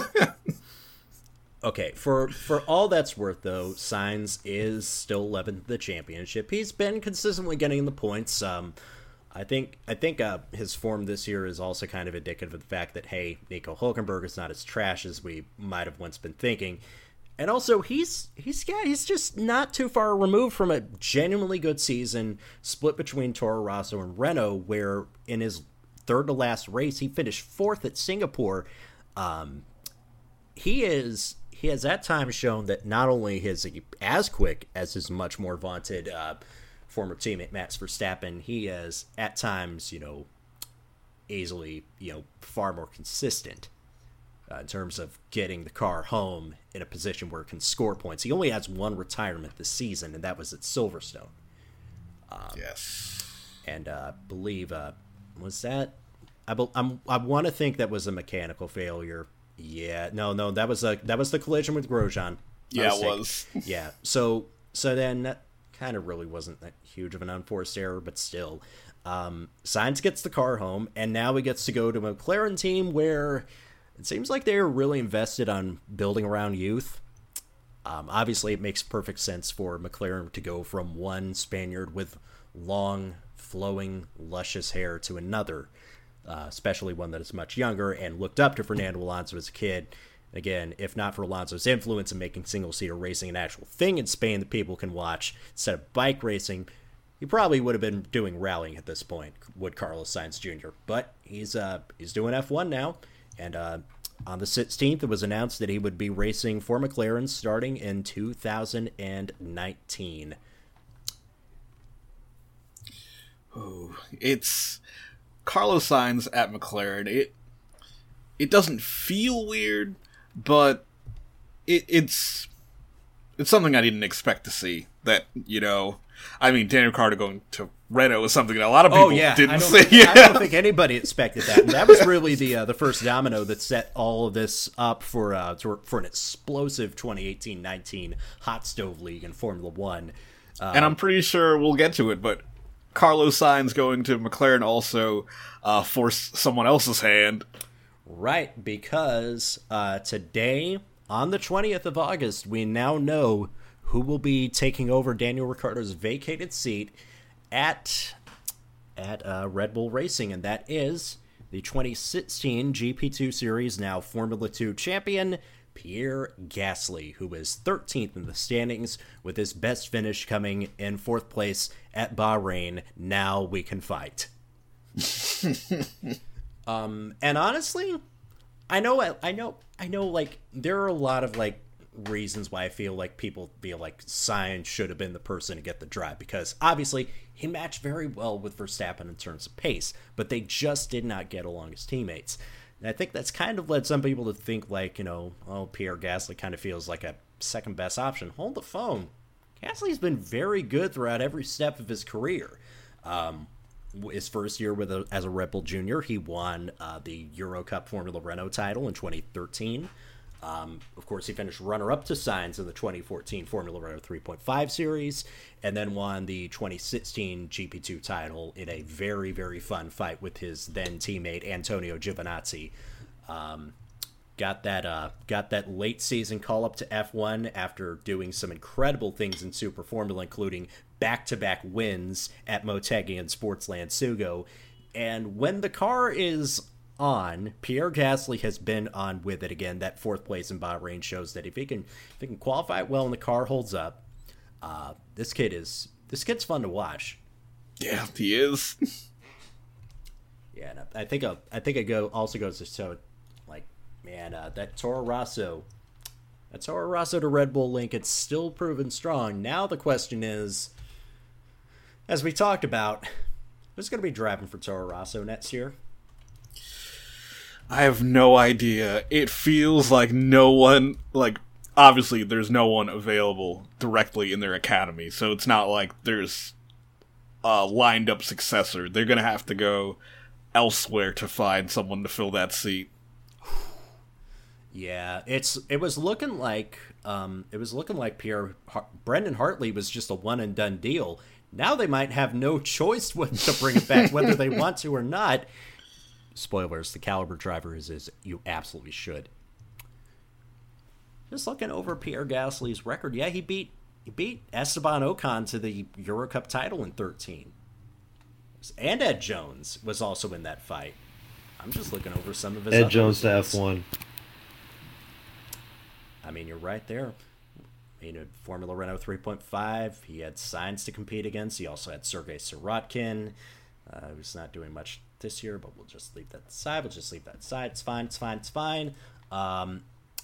Okay, for for all that's worth, though, Sainz is still eleventh the championship. He's been consistently getting the points. Um, I think I think uh, his form this year is also kind of indicative of the fact that, hey, Nico Hülkenberg is not as trash as we might have once been thinking. And also, he's he's yeah, he's just not too far removed from a genuinely good season, split between Toro Rosso and Renault, where in his third to last race, he finished fourth at Singapore. Um, he is he has at times shown that not only is he as quick as his much more vaunted uh, former teammate Max Verstappen, he is at times, you know, easily, you know, far more consistent. Uh, in terms of getting the car home in a position where it can score points. He only has one retirement this season, and that was at Silverstone. um, yes. And uh, believe, uh, was that? I be, I'm, I want to think that was a mechanical failure. Yeah, no, no, that was a that was the collision with Grosjean. Yeah, it was. Yeah, so so then that kind of really wasn't that huge of an unforced error, but still, um, Sainz gets the car home, and now he gets to go to a McLaren team where it seems like they're really invested on building around youth. Um, obviously, it makes perfect sense for McLaren to go from one Spaniard with long, flowing, luscious hair to another, uh, especially one that is much younger and looked up to Fernando Alonso as a kid. Again, if not for Alonso's influence in making single-seater racing an actual thing in Spain that people can watch instead of bike racing, he probably would have been doing rallying at this point, would Carlos Sainz Junior But he's uh, he's doing F one now. And uh, on the sixteenth, it was announced that he would be racing for McLaren starting in two thousand nineteen. Oh, it's Carlos Sainz at McLaren. It it doesn't feel weird, but it, it's it's something I didn't expect to see. That, you know, I mean, Daniel Ricciardo going to Renault was something that a lot of people oh, yeah. didn't I don't see. Think, yeah. I don't think anybody expected that. And that was really the uh, the first domino that set all of this up for uh, for an explosive twenty eighteen nineteen Hot Stove League in Formula One. Uh, and I'm pretty sure we'll get to it, but Carlos Sainz going to McLaren also uh, forced someone else's hand. Right, because uh, today, on the twentieth of August, we now know who will be taking over Daniel Ricciardo's vacated seat at at uh, Red Bull Racing, and that is the twenty sixteen G P two Series, now Formula two champion, Pierre Gasly, who is thirteenth in the standings, with his best finish coming in fourth place at Bahrain. Now we can fight. um, and honestly, I know, I know, I know, like, there are a lot of, like, reasons why I feel like people feel like Sainz should have been the person to get the drive, because obviously he matched very well with Verstappen in terms of pace, but they just did not get along as teammates. And I think that's kind of led some people to think, like, you know, oh, Pierre Gasly kind of feels like a second best option. Hold the phone. Gasly's been very good throughout every step of his career. Um, his first year with a, as a Red Bull Junior, he won uh, the Euro Cup Formula Renault title in twenty thirteen. Um, of course, he finished runner-up to Sainz in the twenty fourteen Formula Renault three point five series, and then won the twenty sixteen G P two title in a very, very fun fight with his then teammate Antonio Giovinazzi. Um, got that uh, got that late season call up to F one after doing some incredible things in Super Formula, including back-to-back wins at Motegi and Sportsland Sugo. And when the car is on, Pierre Gasly has been on with it again. That fourth place in Bahrain shows that if he can if he can qualify well and the car holds up, uh, this kid is this kid's fun to watch. Yeah, he is. Yeah, and I think a, I think it go also goes to show, like, man, uh, that Toro Rosso, that Toro Rosso to Red Bull link, it's still proven strong. Now the question is, as we talked about, who's going to be driving for Toro Rosso next year? I have no idea. It feels like no one, like, obviously there's no one available directly in their academy, so it's not like there's a lined up successor. They're going to have to go elsewhere to find someone to fill that seat. Yeah, it's it was looking like um, it was looking like Pierre Brendan Hartley was just a one and done deal. Now they might have no choice to bring it back, whether they want to or not. Spoilers: the Caliber driver is is you absolutely should. Just looking over Pierre Gasly's record, yeah, he beat he beat Esteban Ocon to the Euro Cup title in thirteen, and Ed Jones was also in that fight. I'm just looking over some of his. Ed Jones to F one. I mean, you're right there. You know, Formula Renault three point five. He had Sainz to compete against. He also had Sergei Sirotkin, uh, who's not doing much this year, but we'll just leave that aside. We'll just leave that aside. It's fine. It's fine. It's fine. Um,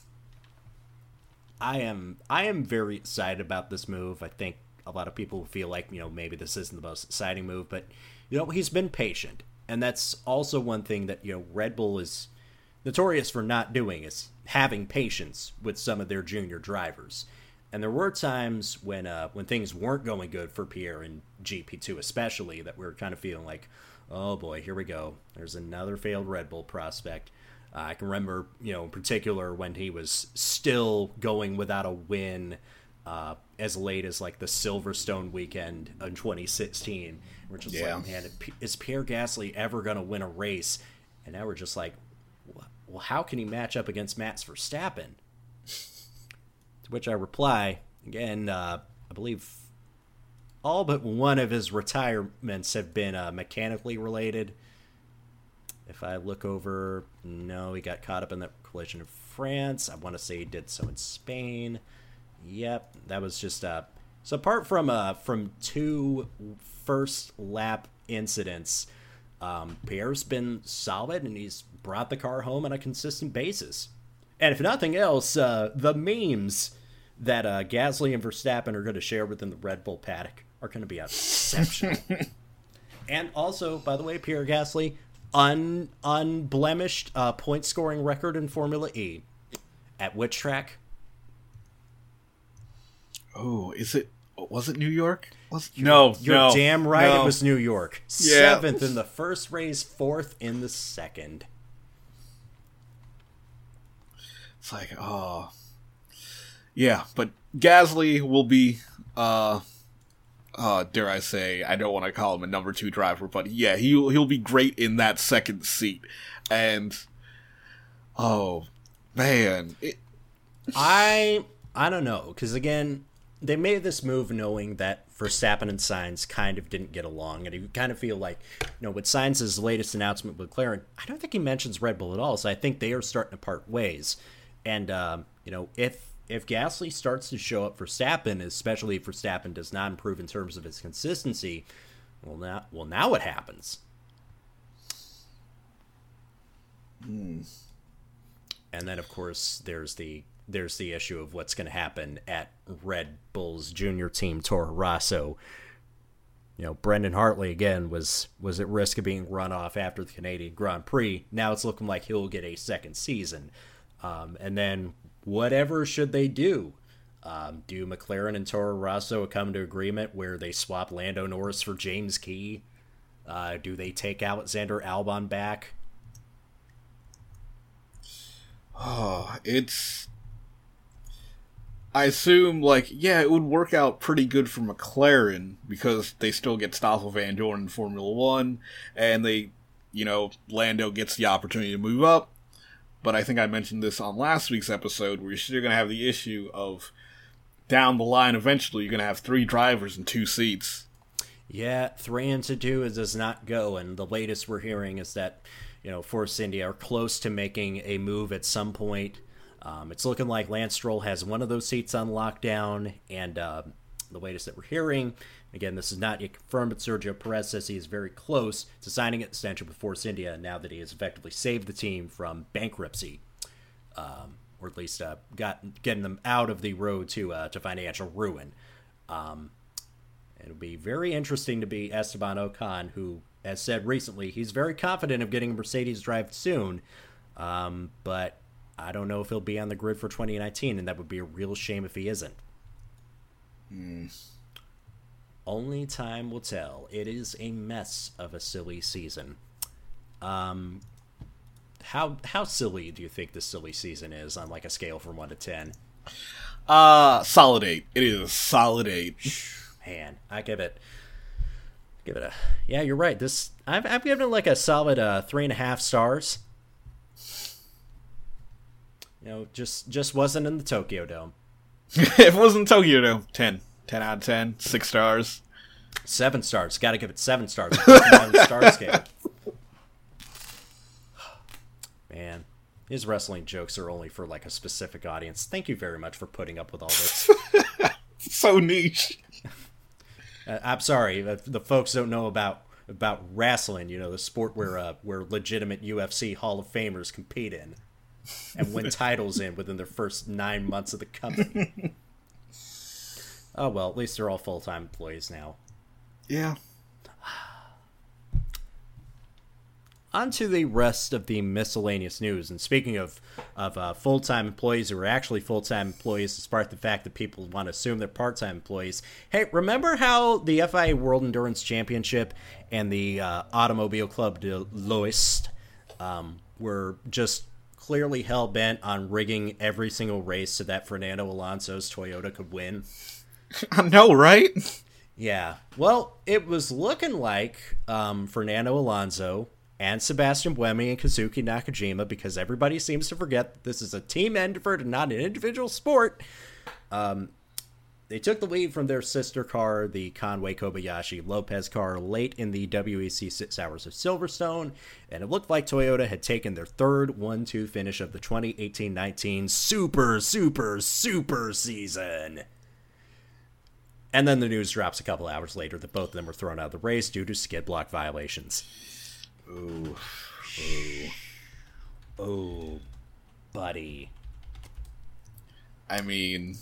I am. I am very excited about this move. I think a lot of people feel like, you know, maybe this isn't the most exciting move, but you know, he's been patient, and that's also one thing that, you know, Red Bull is notorious for not doing, is having patience with some of their junior drivers. And there were times when uh, when things weren't going good for Pierre in G P two especially, that we were kind of feeling like, oh boy, here we go. There's another failed Red Bull prospect. Uh, I can remember, you know, in particular when he was still going without a win uh, as late as like the Silverstone weekend in twenty sixteen. We're just Yeah. like, man, is Pierre Gasly ever going to win a race? And now we're just like, well, how can he match up against Max Verstappen? To which I reply, again, uh, I believe all but one of his retirements have been uh, mechanically related. If I look over, no, he got caught up in that collision in France. I want to say he did so in Spain. Yep, that was just uh so apart from uh from two first lap incidents, um, Pierre's been solid and he's brought the car home on a consistent basis. And if nothing else, uh, the memes that uh, Gasly and Verstappen are going to share within the Red Bull paddock are going to be exceptional. And also, by the way, Pierre Gasly, un unblemished uh, point scoring record in Formula E. At which track? Oh, is it? Was it New York? Was no, You're no, damn right no. it was New York. Yeah. Seventh in the first race, fourth in the second. It's like, oh, yeah, but Gasly will be, uh, uh, dare I say, I don't want to call him a number two driver, but yeah, he'll he'll be great in that second seat, and oh man, it, I I don't know, because again, they made this move knowing that Verstappen and Sainz kind of didn't get along, and you kind of feel like, you know, with Sainz's latest announcement with McLaren, I don't think he mentions Red Bull at all, so I think they are starting to part ways. And, um, you know, if if Gasly starts to show up for Verstappen, especially if Verstappen does not improve in terms of his consistency, well, now, well, now what happens? mm. And then, of course, there's the there's the issue of what's going to happen at Red Bull's junior team, Toro Rosso. You know, Brendan Hartley, again, was, was at risk of being run off after the Canadian Grand Prix. Now it's looking like he'll get a second season. Um, and then whatever should they do? Um, do McLaren and Toro Rosso come to agreement where they swap Lando Norris for James Key? Uh, do they take Alexander Albon back? oh, it's I assume, like, yeah, it would work out pretty good for McLaren because they still get Stoffel Van Dorn in Formula One, and they, you know, Lando gets the opportunity to move up. But I think I mentioned this on last week's episode, where you're still going to have the issue of down the line, eventually, you're going to have three drivers and two seats. Yeah, three into two does not go, and the latest we're hearing is that, you know, Force India are close to making a move at some point. Um, it's looking like Lance Stroll has one of those seats on lockdown, and uh, the latest that we're hearing, again, this is not yet confirmed, but Sergio Perez says he is very close to signing an extension with Force India now that he has effectively saved the team from bankruptcy, um, or at least uh, got getting them out of the road to uh, to financial ruin. Um, it'll be very interesting to be Esteban Ocon, who has said recently he's very confident of getting a Mercedes drive soon, um, but I don't know if he'll be on the grid for twenty nineteen, and that would be a real shame if he isn't. Mm. Only time will tell. It is a mess of a silly season. Um, how how silly do you think this silly season is on like a scale from one to ten? Uh, solid eight. It is a solid eight. Man, I give it, give it a. Yeah, you're right. This I've I've given it like a solid uh, three and a half stars. You know, just just wasn't in the Tokyo Dome. If it wasn't Tokyo Dome, ten. ten out of ten. Six stars. Seven stars. Got to give it seven stars. On the star scale. Man, his wrestling jokes are only for like a specific audience. Thank you very much for putting up with all this. So niche. Uh, I'm sorry, the folks don't know about about wrestling. You know, the sport where uh, where legitimate U F C Hall of Famers compete in and win titles in within their first nine months of the company. Oh well, at least they're all full time employees now. Yeah. On to the rest of the miscellaneous news. And speaking of of uh, full-time employees who are actually full-time employees, despite the fact that people want to assume they're part-time employees. Hey, remember how the F I A World Endurance Championship and the uh, Automobile Club de l'Ouest um, were just clearly hell-bent on rigging every single race so that Fernando Alonso's Toyota could win? I know, right? Yeah. Well, it was looking like um, Fernando Alonso and Sebastian Buemi and Kazuki Nakajima, because everybody seems to forget that this is a team effort and not an individual sport. Um, they took the lead from their sister car, the Conway Kobayashi Lopez car, late in the W E C Six Hours of Silverstone, and it looked like Toyota had taken their third one two finish of the twenty eighteen nineteen super, super, super season. And then the news drops a couple hours later that both of them were thrown out of the race due to skid block violations. Ooh. Ooh. Oh, buddy. I mean,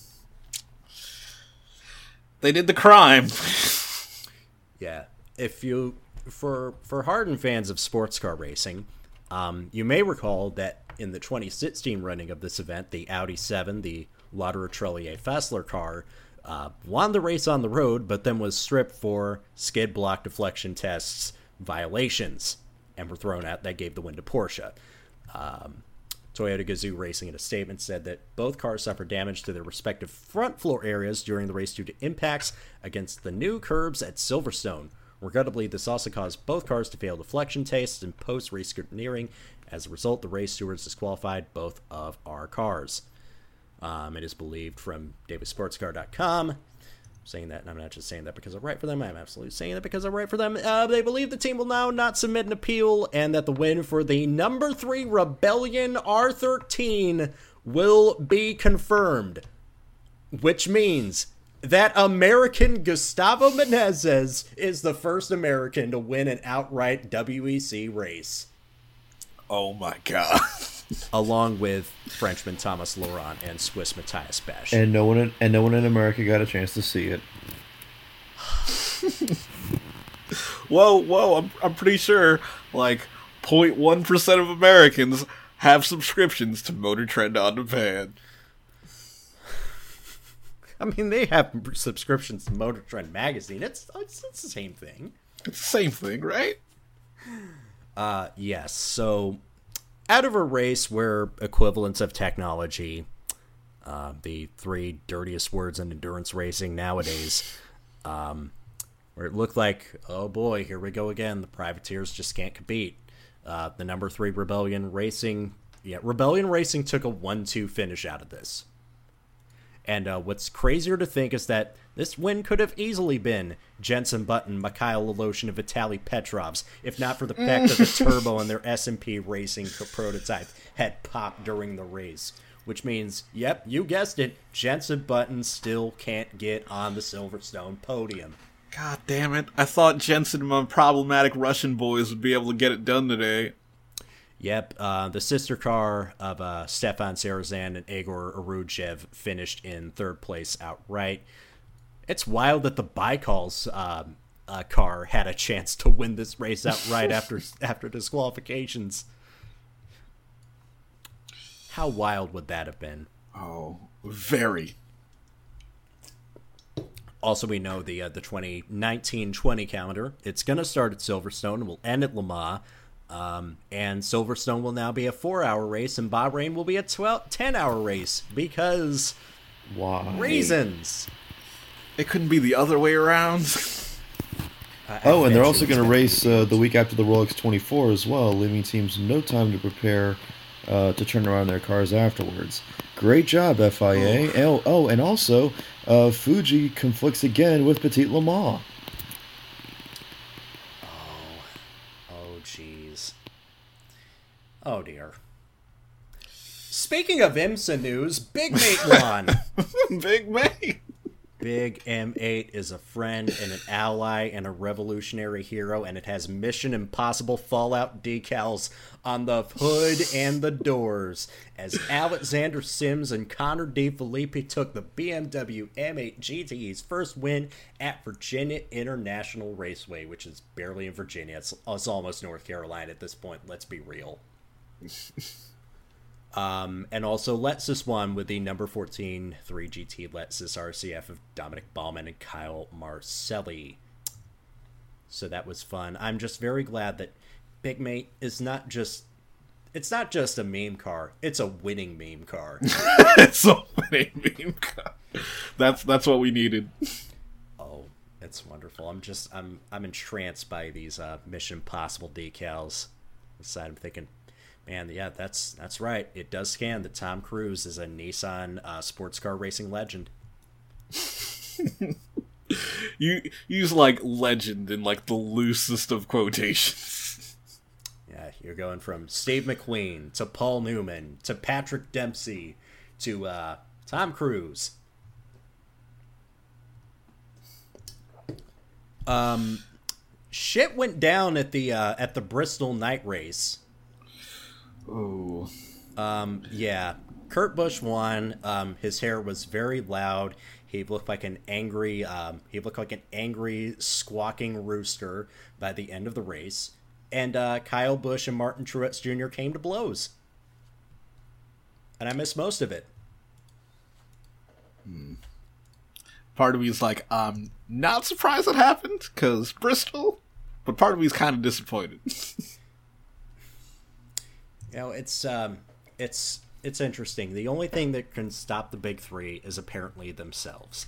they did the crime. Yeah. If you, for for hardened fans of sports car racing, um, you may recall that in the twenty sixteen running of this event, the Audi seven, the Lauder Trellier Fessler car, uh, won the race on the road, but then was stripped for skid block deflection tests violations and were thrown out. That gave the win to Porsche. Um, Toyota Gazoo Racing in a statement said that both cars suffered damage to their respective front floor areas during the race due to impacts against the new curbs at Silverstone. Regrettably, this also caused both cars to fail deflection tests and post-race scrutineering. As a result, the race stewards disqualified both of our cars. Um, it is believed from Davis Sports Car dot com. Saying that, and I'm not just saying that because I write for them, I'm absolutely saying that because I write for them. Uh, they believe the team will now not submit an appeal, and that the win for the number three Rebellion R thirteen will be confirmed. Which means that American Gustavo Menezes is the first American to win an outright W E C race. Oh my god. Along with Frenchman Thomas Laurent and Swiss Matthias Besch. And no one in, and no one in America got a chance to see it. Whoa, whoa, I'm I'm pretty sure like zero point one percent of Americans have subscriptions to Motor Trend on Demand. I mean, they have subscriptions to Motor Trend magazine. It's, it's it's the same thing. It's the same thing, right? Uh, yes. So, out of a race where equivalents of technology uh, the three dirtiest words in endurance racing nowadays, um, where it looked like, oh boy, here we go again. The privateers just can't compete. Uh, the number three Rebellion Racing, yeah, Rebellion Racing took a one two finish out of this. And uh, what's crazier to think is that this win could have easily been Jenson Button, Mikhail Aloshin, and Vitaly Petrov's, if not for the fact that the turbo in their S and P Racing prototype had popped during the race. Which means, yep, you guessed it, Jenson Button still can't get on the Silverstone podium. God damn it. I thought Jensen and my problematic Russian boys would be able to get it done today. Yep, uh, the sister car of uh, Stefan Sarazan and Egor Arudjev finished in third place outright. It's wild that the Baikal's um, uh, car had a chance to win this race outright after after disqualifications. How wild would that have been? Oh, very. Also, we know the uh, the twenty nineteen twenty calendar. It's going to start at Silverstone and will end at Le Mans. Um, and Silverstone will now be a four-hour race, and Bahrain will be a twelve, ten-hour race because Why? reasons. It couldn't be the other way around. I, Oh, I and they're bet also you it's going to gonna race be uh, the week after the Rolex twenty-four as well, leaving teams no time to prepare uh, to turn around their cars afterwards. Great job, F I A. Oh, oh and also, uh, Fuji conflicts again with Petit Le Mans. Oh, jeez. Oh, dear. Speaking of IMSA news, Big Mate won. Big mate. Big M eight is a friend and an ally and a revolutionary hero, and it has Mission Impossible Fallout decals on the hood and the doors, as Alexander Sims and Connor DeFilippi took the B M W M eight G T E's first win at Virginia International Raceway, which is barely in Virginia. It's, it's almost North Carolina at this point, let's be real. Um, and also Lexus won with the number fourteen three G T Lexus R C F of Dominic Ballman and Kyle Marcelli. So that was fun. I'm just very glad that Big Mate is not just, it's not just a meme car, it's a winning meme car. It's so many meme car. That's that's what we needed. Oh, it's wonderful. I'm just, I'm I'm entranced by these uh, Mission Impossible decals. So I'm thinking, man, yeah, that's that's right. It does scan that Tom Cruise is a Nissan uh, sports car racing legend. You use like legend in like the loosest of quotations. Yeah, you're going from Steve McQueen to Paul Newman to Patrick Dempsey to uh, Tom Cruise. Um, shit went down at the uh, at the Bristol night race. Oh. Um, yeah, Kurt Busch won. Um, his hair was very loud. He looked like an angry, um, he looked like an angry, squawking rooster by the end of the race. And uh, Kyle Busch and Martin Truex Junior came to blows. And I missed most of it. Hmm. Part of me is like, I'm not surprised it happened, because Bristol, but part of me is kind of disappointed. You know, it's um, it's it's interesting. The only thing that can stop the big three is apparently themselves.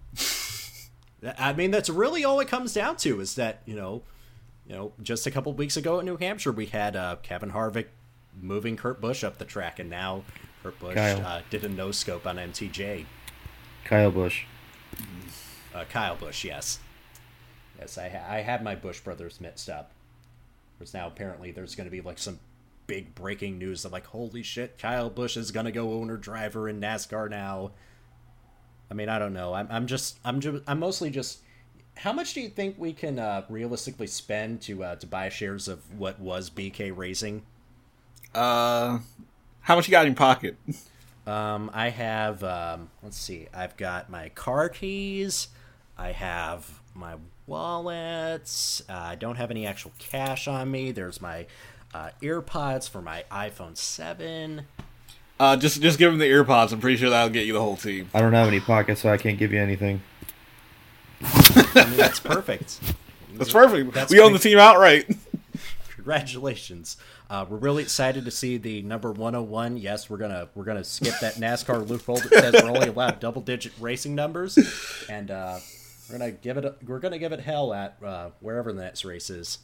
I mean, that's really all it comes down to. Is that you know, you know, just a couple of weeks ago in New Hampshire, we had uh, Kevin Harvick moving Kurt Busch up the track, and now Kurt Busch uh, did a no scope on M T J. Kyle Busch. Uh, Kyle Busch, yes, yes. I ha- I had my Busch brothers mixed up. Because now apparently there's going to be like some big breaking news of like, holy shit, Kyle Busch is gonna go owner driver in NASCAR now. I mean, I don't know. I'm I'm just I'm just I'm mostly just. How much do you think we can uh, realistically spend to uh, to buy shares of what was B K Racing? Uh, how much you got in your pocket? Um, I have. Um, let's see. I've got my car keys. I have my wallets. Uh, I don't have any actual cash on me. There's my Uh, earpods for my iPhone seven. Uh, just just give him the earpods. I'm pretty sure that'll get you the whole team. I don't have any pockets, so I can't give you anything. I mean, that's perfect. That's perfect. That's we own the pretty- team outright. congratulations. Uh, we're really excited to see the number one oh one. Yes, we're gonna we're gonna skip that NASCAR loophole that says we're only allowed double digit racing numbers, and uh, we're gonna give it a, we're gonna give it hell at uh, wherever the next race is.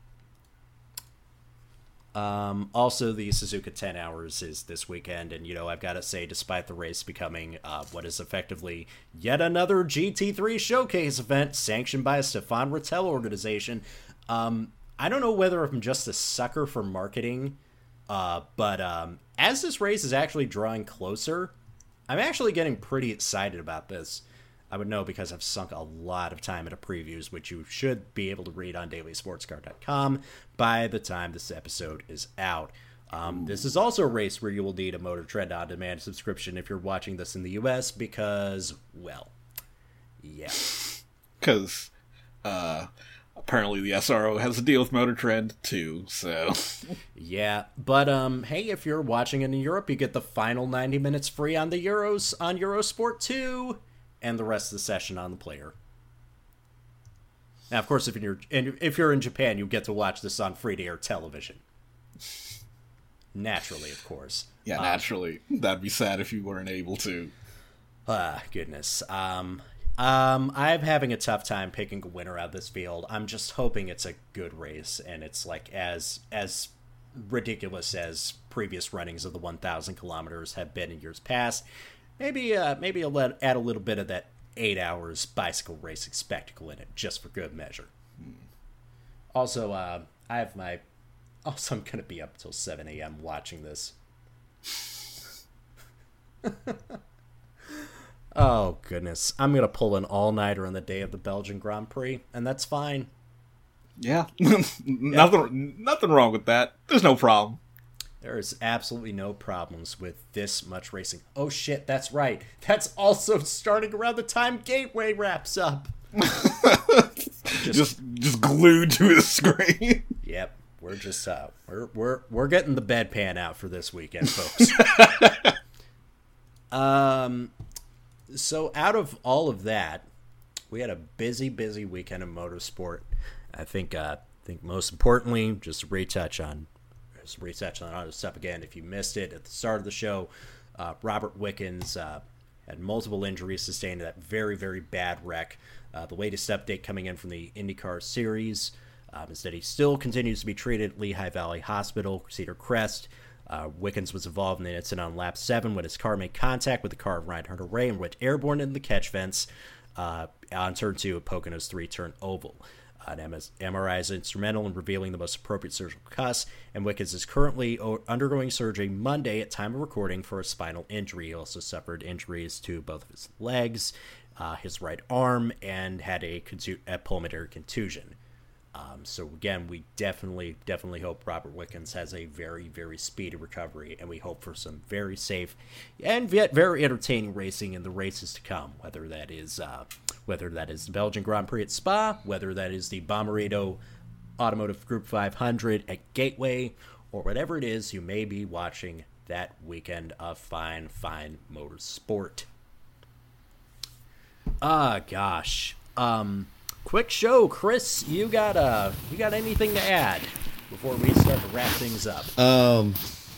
Um, also, the Suzuka ten hours is this weekend, and you know I've got to say, despite the race becoming uh, what is effectively yet another G T three showcase event sanctioned by a Stefan Rattel organization, um, I don't know whether I'm just a sucker for marketing, uh, but um, as this race is actually drawing closer, I'm actually getting pretty excited about this. I would know because I've sunk a lot of time into previews, which you should be able to read on daily sports car dot com by the time this episode is out. Um, this is also a race where you will need a Motor Trend On Demand subscription if you're watching this in the U S because, well, yeah. Because uh, apparently the S R O has a deal with Motor Trend too, so... Yeah, but um, hey, if you're watching it in Europe, you get the final ninety minutes free on the Euros on Eurosport two. And the rest of the session on the player. Now, of course, if you're if you're in Japan, you get to watch this on free-to-air television. Naturally, of course. Yeah, naturally. Um, That'd be sad if you weren't able to. Ah, goodness. Um, um, I'm having a tough time picking a winner out of this field. I'm just hoping it's a good race, and it's like as as ridiculous as previous runnings of the one thousand kilometers have been in years past. Maybe uh, maybe I'll let, add a little bit of that eight hours bicycle racing spectacle in it, just for good measure. Hmm. Also, uh, I have my... Also, I'm going to be up till seven a.m. watching this. Oh, goodness. I'm going to pull an all-nighter on the day of the Belgian Grand Prix, and that's fine. Yeah. nothing, nothing wrong with that. There's no problem. There is absolutely no problems with this much racing. Oh shit, that's right. That's also starting around the time Gateway wraps up. just, just just glued to the screen. Yep, we're just uh we're we're we're getting the bedpan out for this weekend, folks. um so out of all of that, we had a busy, busy weekend of motorsport. I think uh I think most importantly, just to retouch on Retouch on this stuff again. If you missed it at the start of the show, uh, Robert Wickens uh, had multiple injuries sustained in that very, very bad wreck. Uh, the latest update coming in from the IndyCar series um, is that he still continues to be treated at Lehigh Valley Hospital, Cedar Crest. Uh, Wickens was involved in an incident on lap seven when his car made contact with the car of Ryan Hunter-Reay and went airborne into the catch fence uh, on turn two of Pocono's three-turn oval. An M R I is instrumental in revealing the most appropriate surgical cuts, and Wickens is currently undergoing surgery Monday at time of recording for a spinal injury. He also suffered injuries to both of his legs, uh, his right arm, and had a, contu- a pulmonary contusion. Um, so again, we definitely, definitely hope Robert Wickens has a very, very speedy recovery, and we hope for some very safe and yet very entertaining racing in the races to come, whether that is uh, whether that is the Belgian Grand Prix at Spa, whether that is the Bommarito Automotive Group five hundred at Gateway, or whatever it is you may be watching that weekend of fine, fine motorsport. Ah, gosh. Um... Quick show, Chris. You got uh, you got anything to add before we start to wrap things up? Um,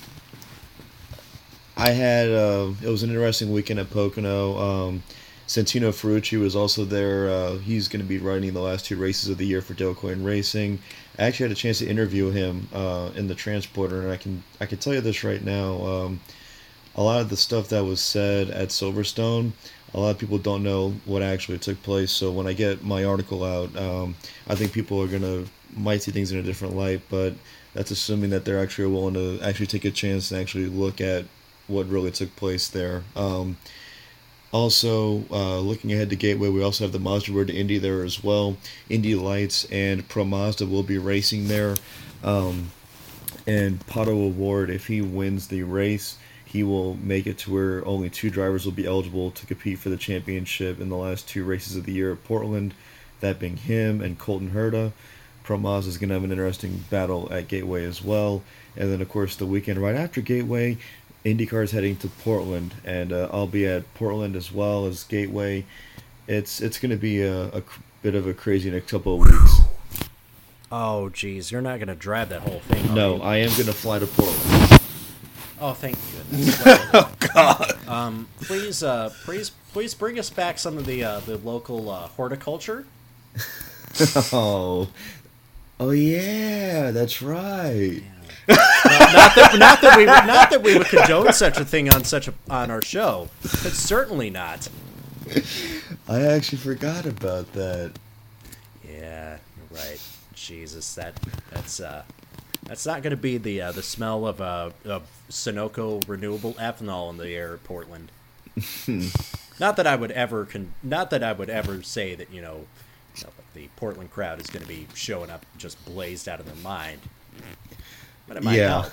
I had uh, it was an interesting weekend at Pocono. Um, Santino Ferrucci was also there. Uh, he's going to be riding the last two races of the year for Dale Coyne Racing. I actually had a chance to interview him uh, in the transporter, and I can I can tell you this right now. Um, a lot of the stuff that was said at Silverstone, a lot of people don't know what actually took place. So when I get my article out, um, I think people are gonna might see things in a different light. But that's assuming that they're actually willing to actually take a chance and actually look at what really took place there. Um, also, uh, looking ahead to Gateway, we also have the Mazda Road to Indy there as well. Indy Lights and Pro Mazda will be racing there. Um, and Pato O'Ward, if he wins the race, he will make it to where only two drivers will be eligible to compete for the championship in the last two races of the year at Portland, that being him and Colton Herta. Pro Mazda is going to have an interesting battle at Gateway as well. And then, of course, the weekend right after Gateway, IndyCar is heading to Portland, and uh, I'll be at Portland as well as Gateway. It's it's going to be a, a bit of a crazy next couple of weeks. Oh, geez, you're not going to drive that whole thing. are No, you? I am going to fly to Portland. Oh, thank goodness. Oh God! um, please, uh, please, please bring us back some of the uh, the local uh, horticulture. Oh, oh yeah, that's right. No, not that, not that we, would, not that we would condone such a thing on such a on our show. But certainly not. I actually forgot about that. Yeah, you're right. Jesus, that that's uh, that's not going to be the uh, the smell of uh, of Sunoco renewable ethanol in the air at Portland. Not that I would ever con- not that I would ever say that you know, you know the Portland crowd is going to be showing up just blazed out of their mind. But it might Yeah.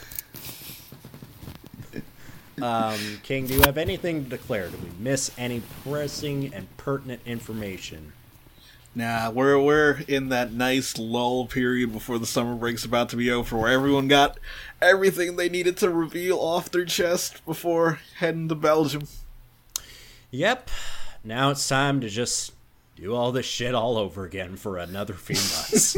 help. Um, King, do you have anything to declare? Did we miss any pressing and pertinent information? Nah, we're we're in that nice lull period before the summer break's about to be over, where everyone got everything they needed to reveal off their chest before heading to Belgium. Yep. Now it's time to just do all this shit all over again for another few months.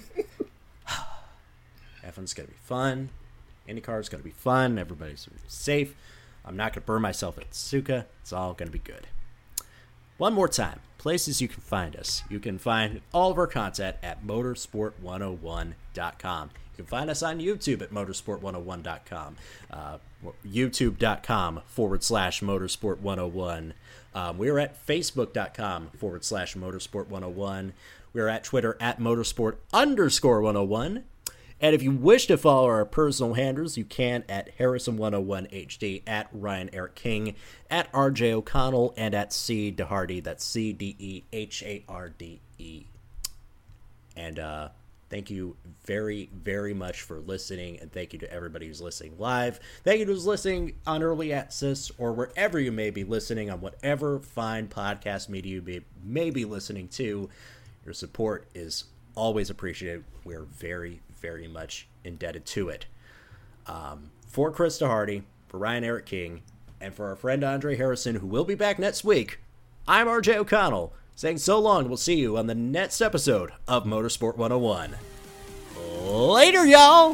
F one's gonna be fun. IndyCar's gonna be fun. Everybody's gonna be safe. I'm not gonna burn myself at Suzuka. It's all gonna be good. One more time, places you can find us. You can find all of our content at motorsport one oh one dot com. You can find us on YouTube at motorsport one oh one dot com. Uh, YouTube.com forward slash motorsport 101. Um, we're at Facebook.com forward slash motorsport 101. We're at Twitter at motorsport underscore 101. And if you wish to follow our personal handles, you can at Harrison one oh one H D, at Ryan Eric King, at R J O'Connell, and at C DeHardy. That's C D E H A R D E. And uh, thank you very, very much for listening, and thank you to everybody who's listening live. Thank you to who's listening on Early Access or wherever you may be listening, on whatever fine podcast media you may, may be listening to. Your support is always appreciated. We're very, very much indebted to it. Um, for Chris DeHardy, for Ryan Eric King, and for our friend Andre Harrison, who will be back next week, I'm R J O'Connell, saying so long. We'll see you on the next episode of Motorsport one oh one. Later, y'all!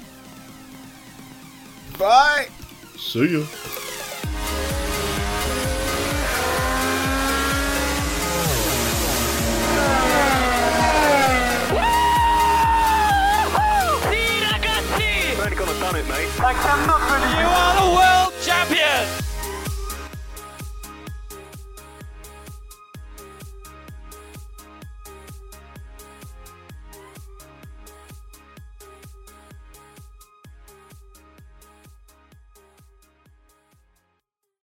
Bye! See ya. Like a muffin. You are the world champion!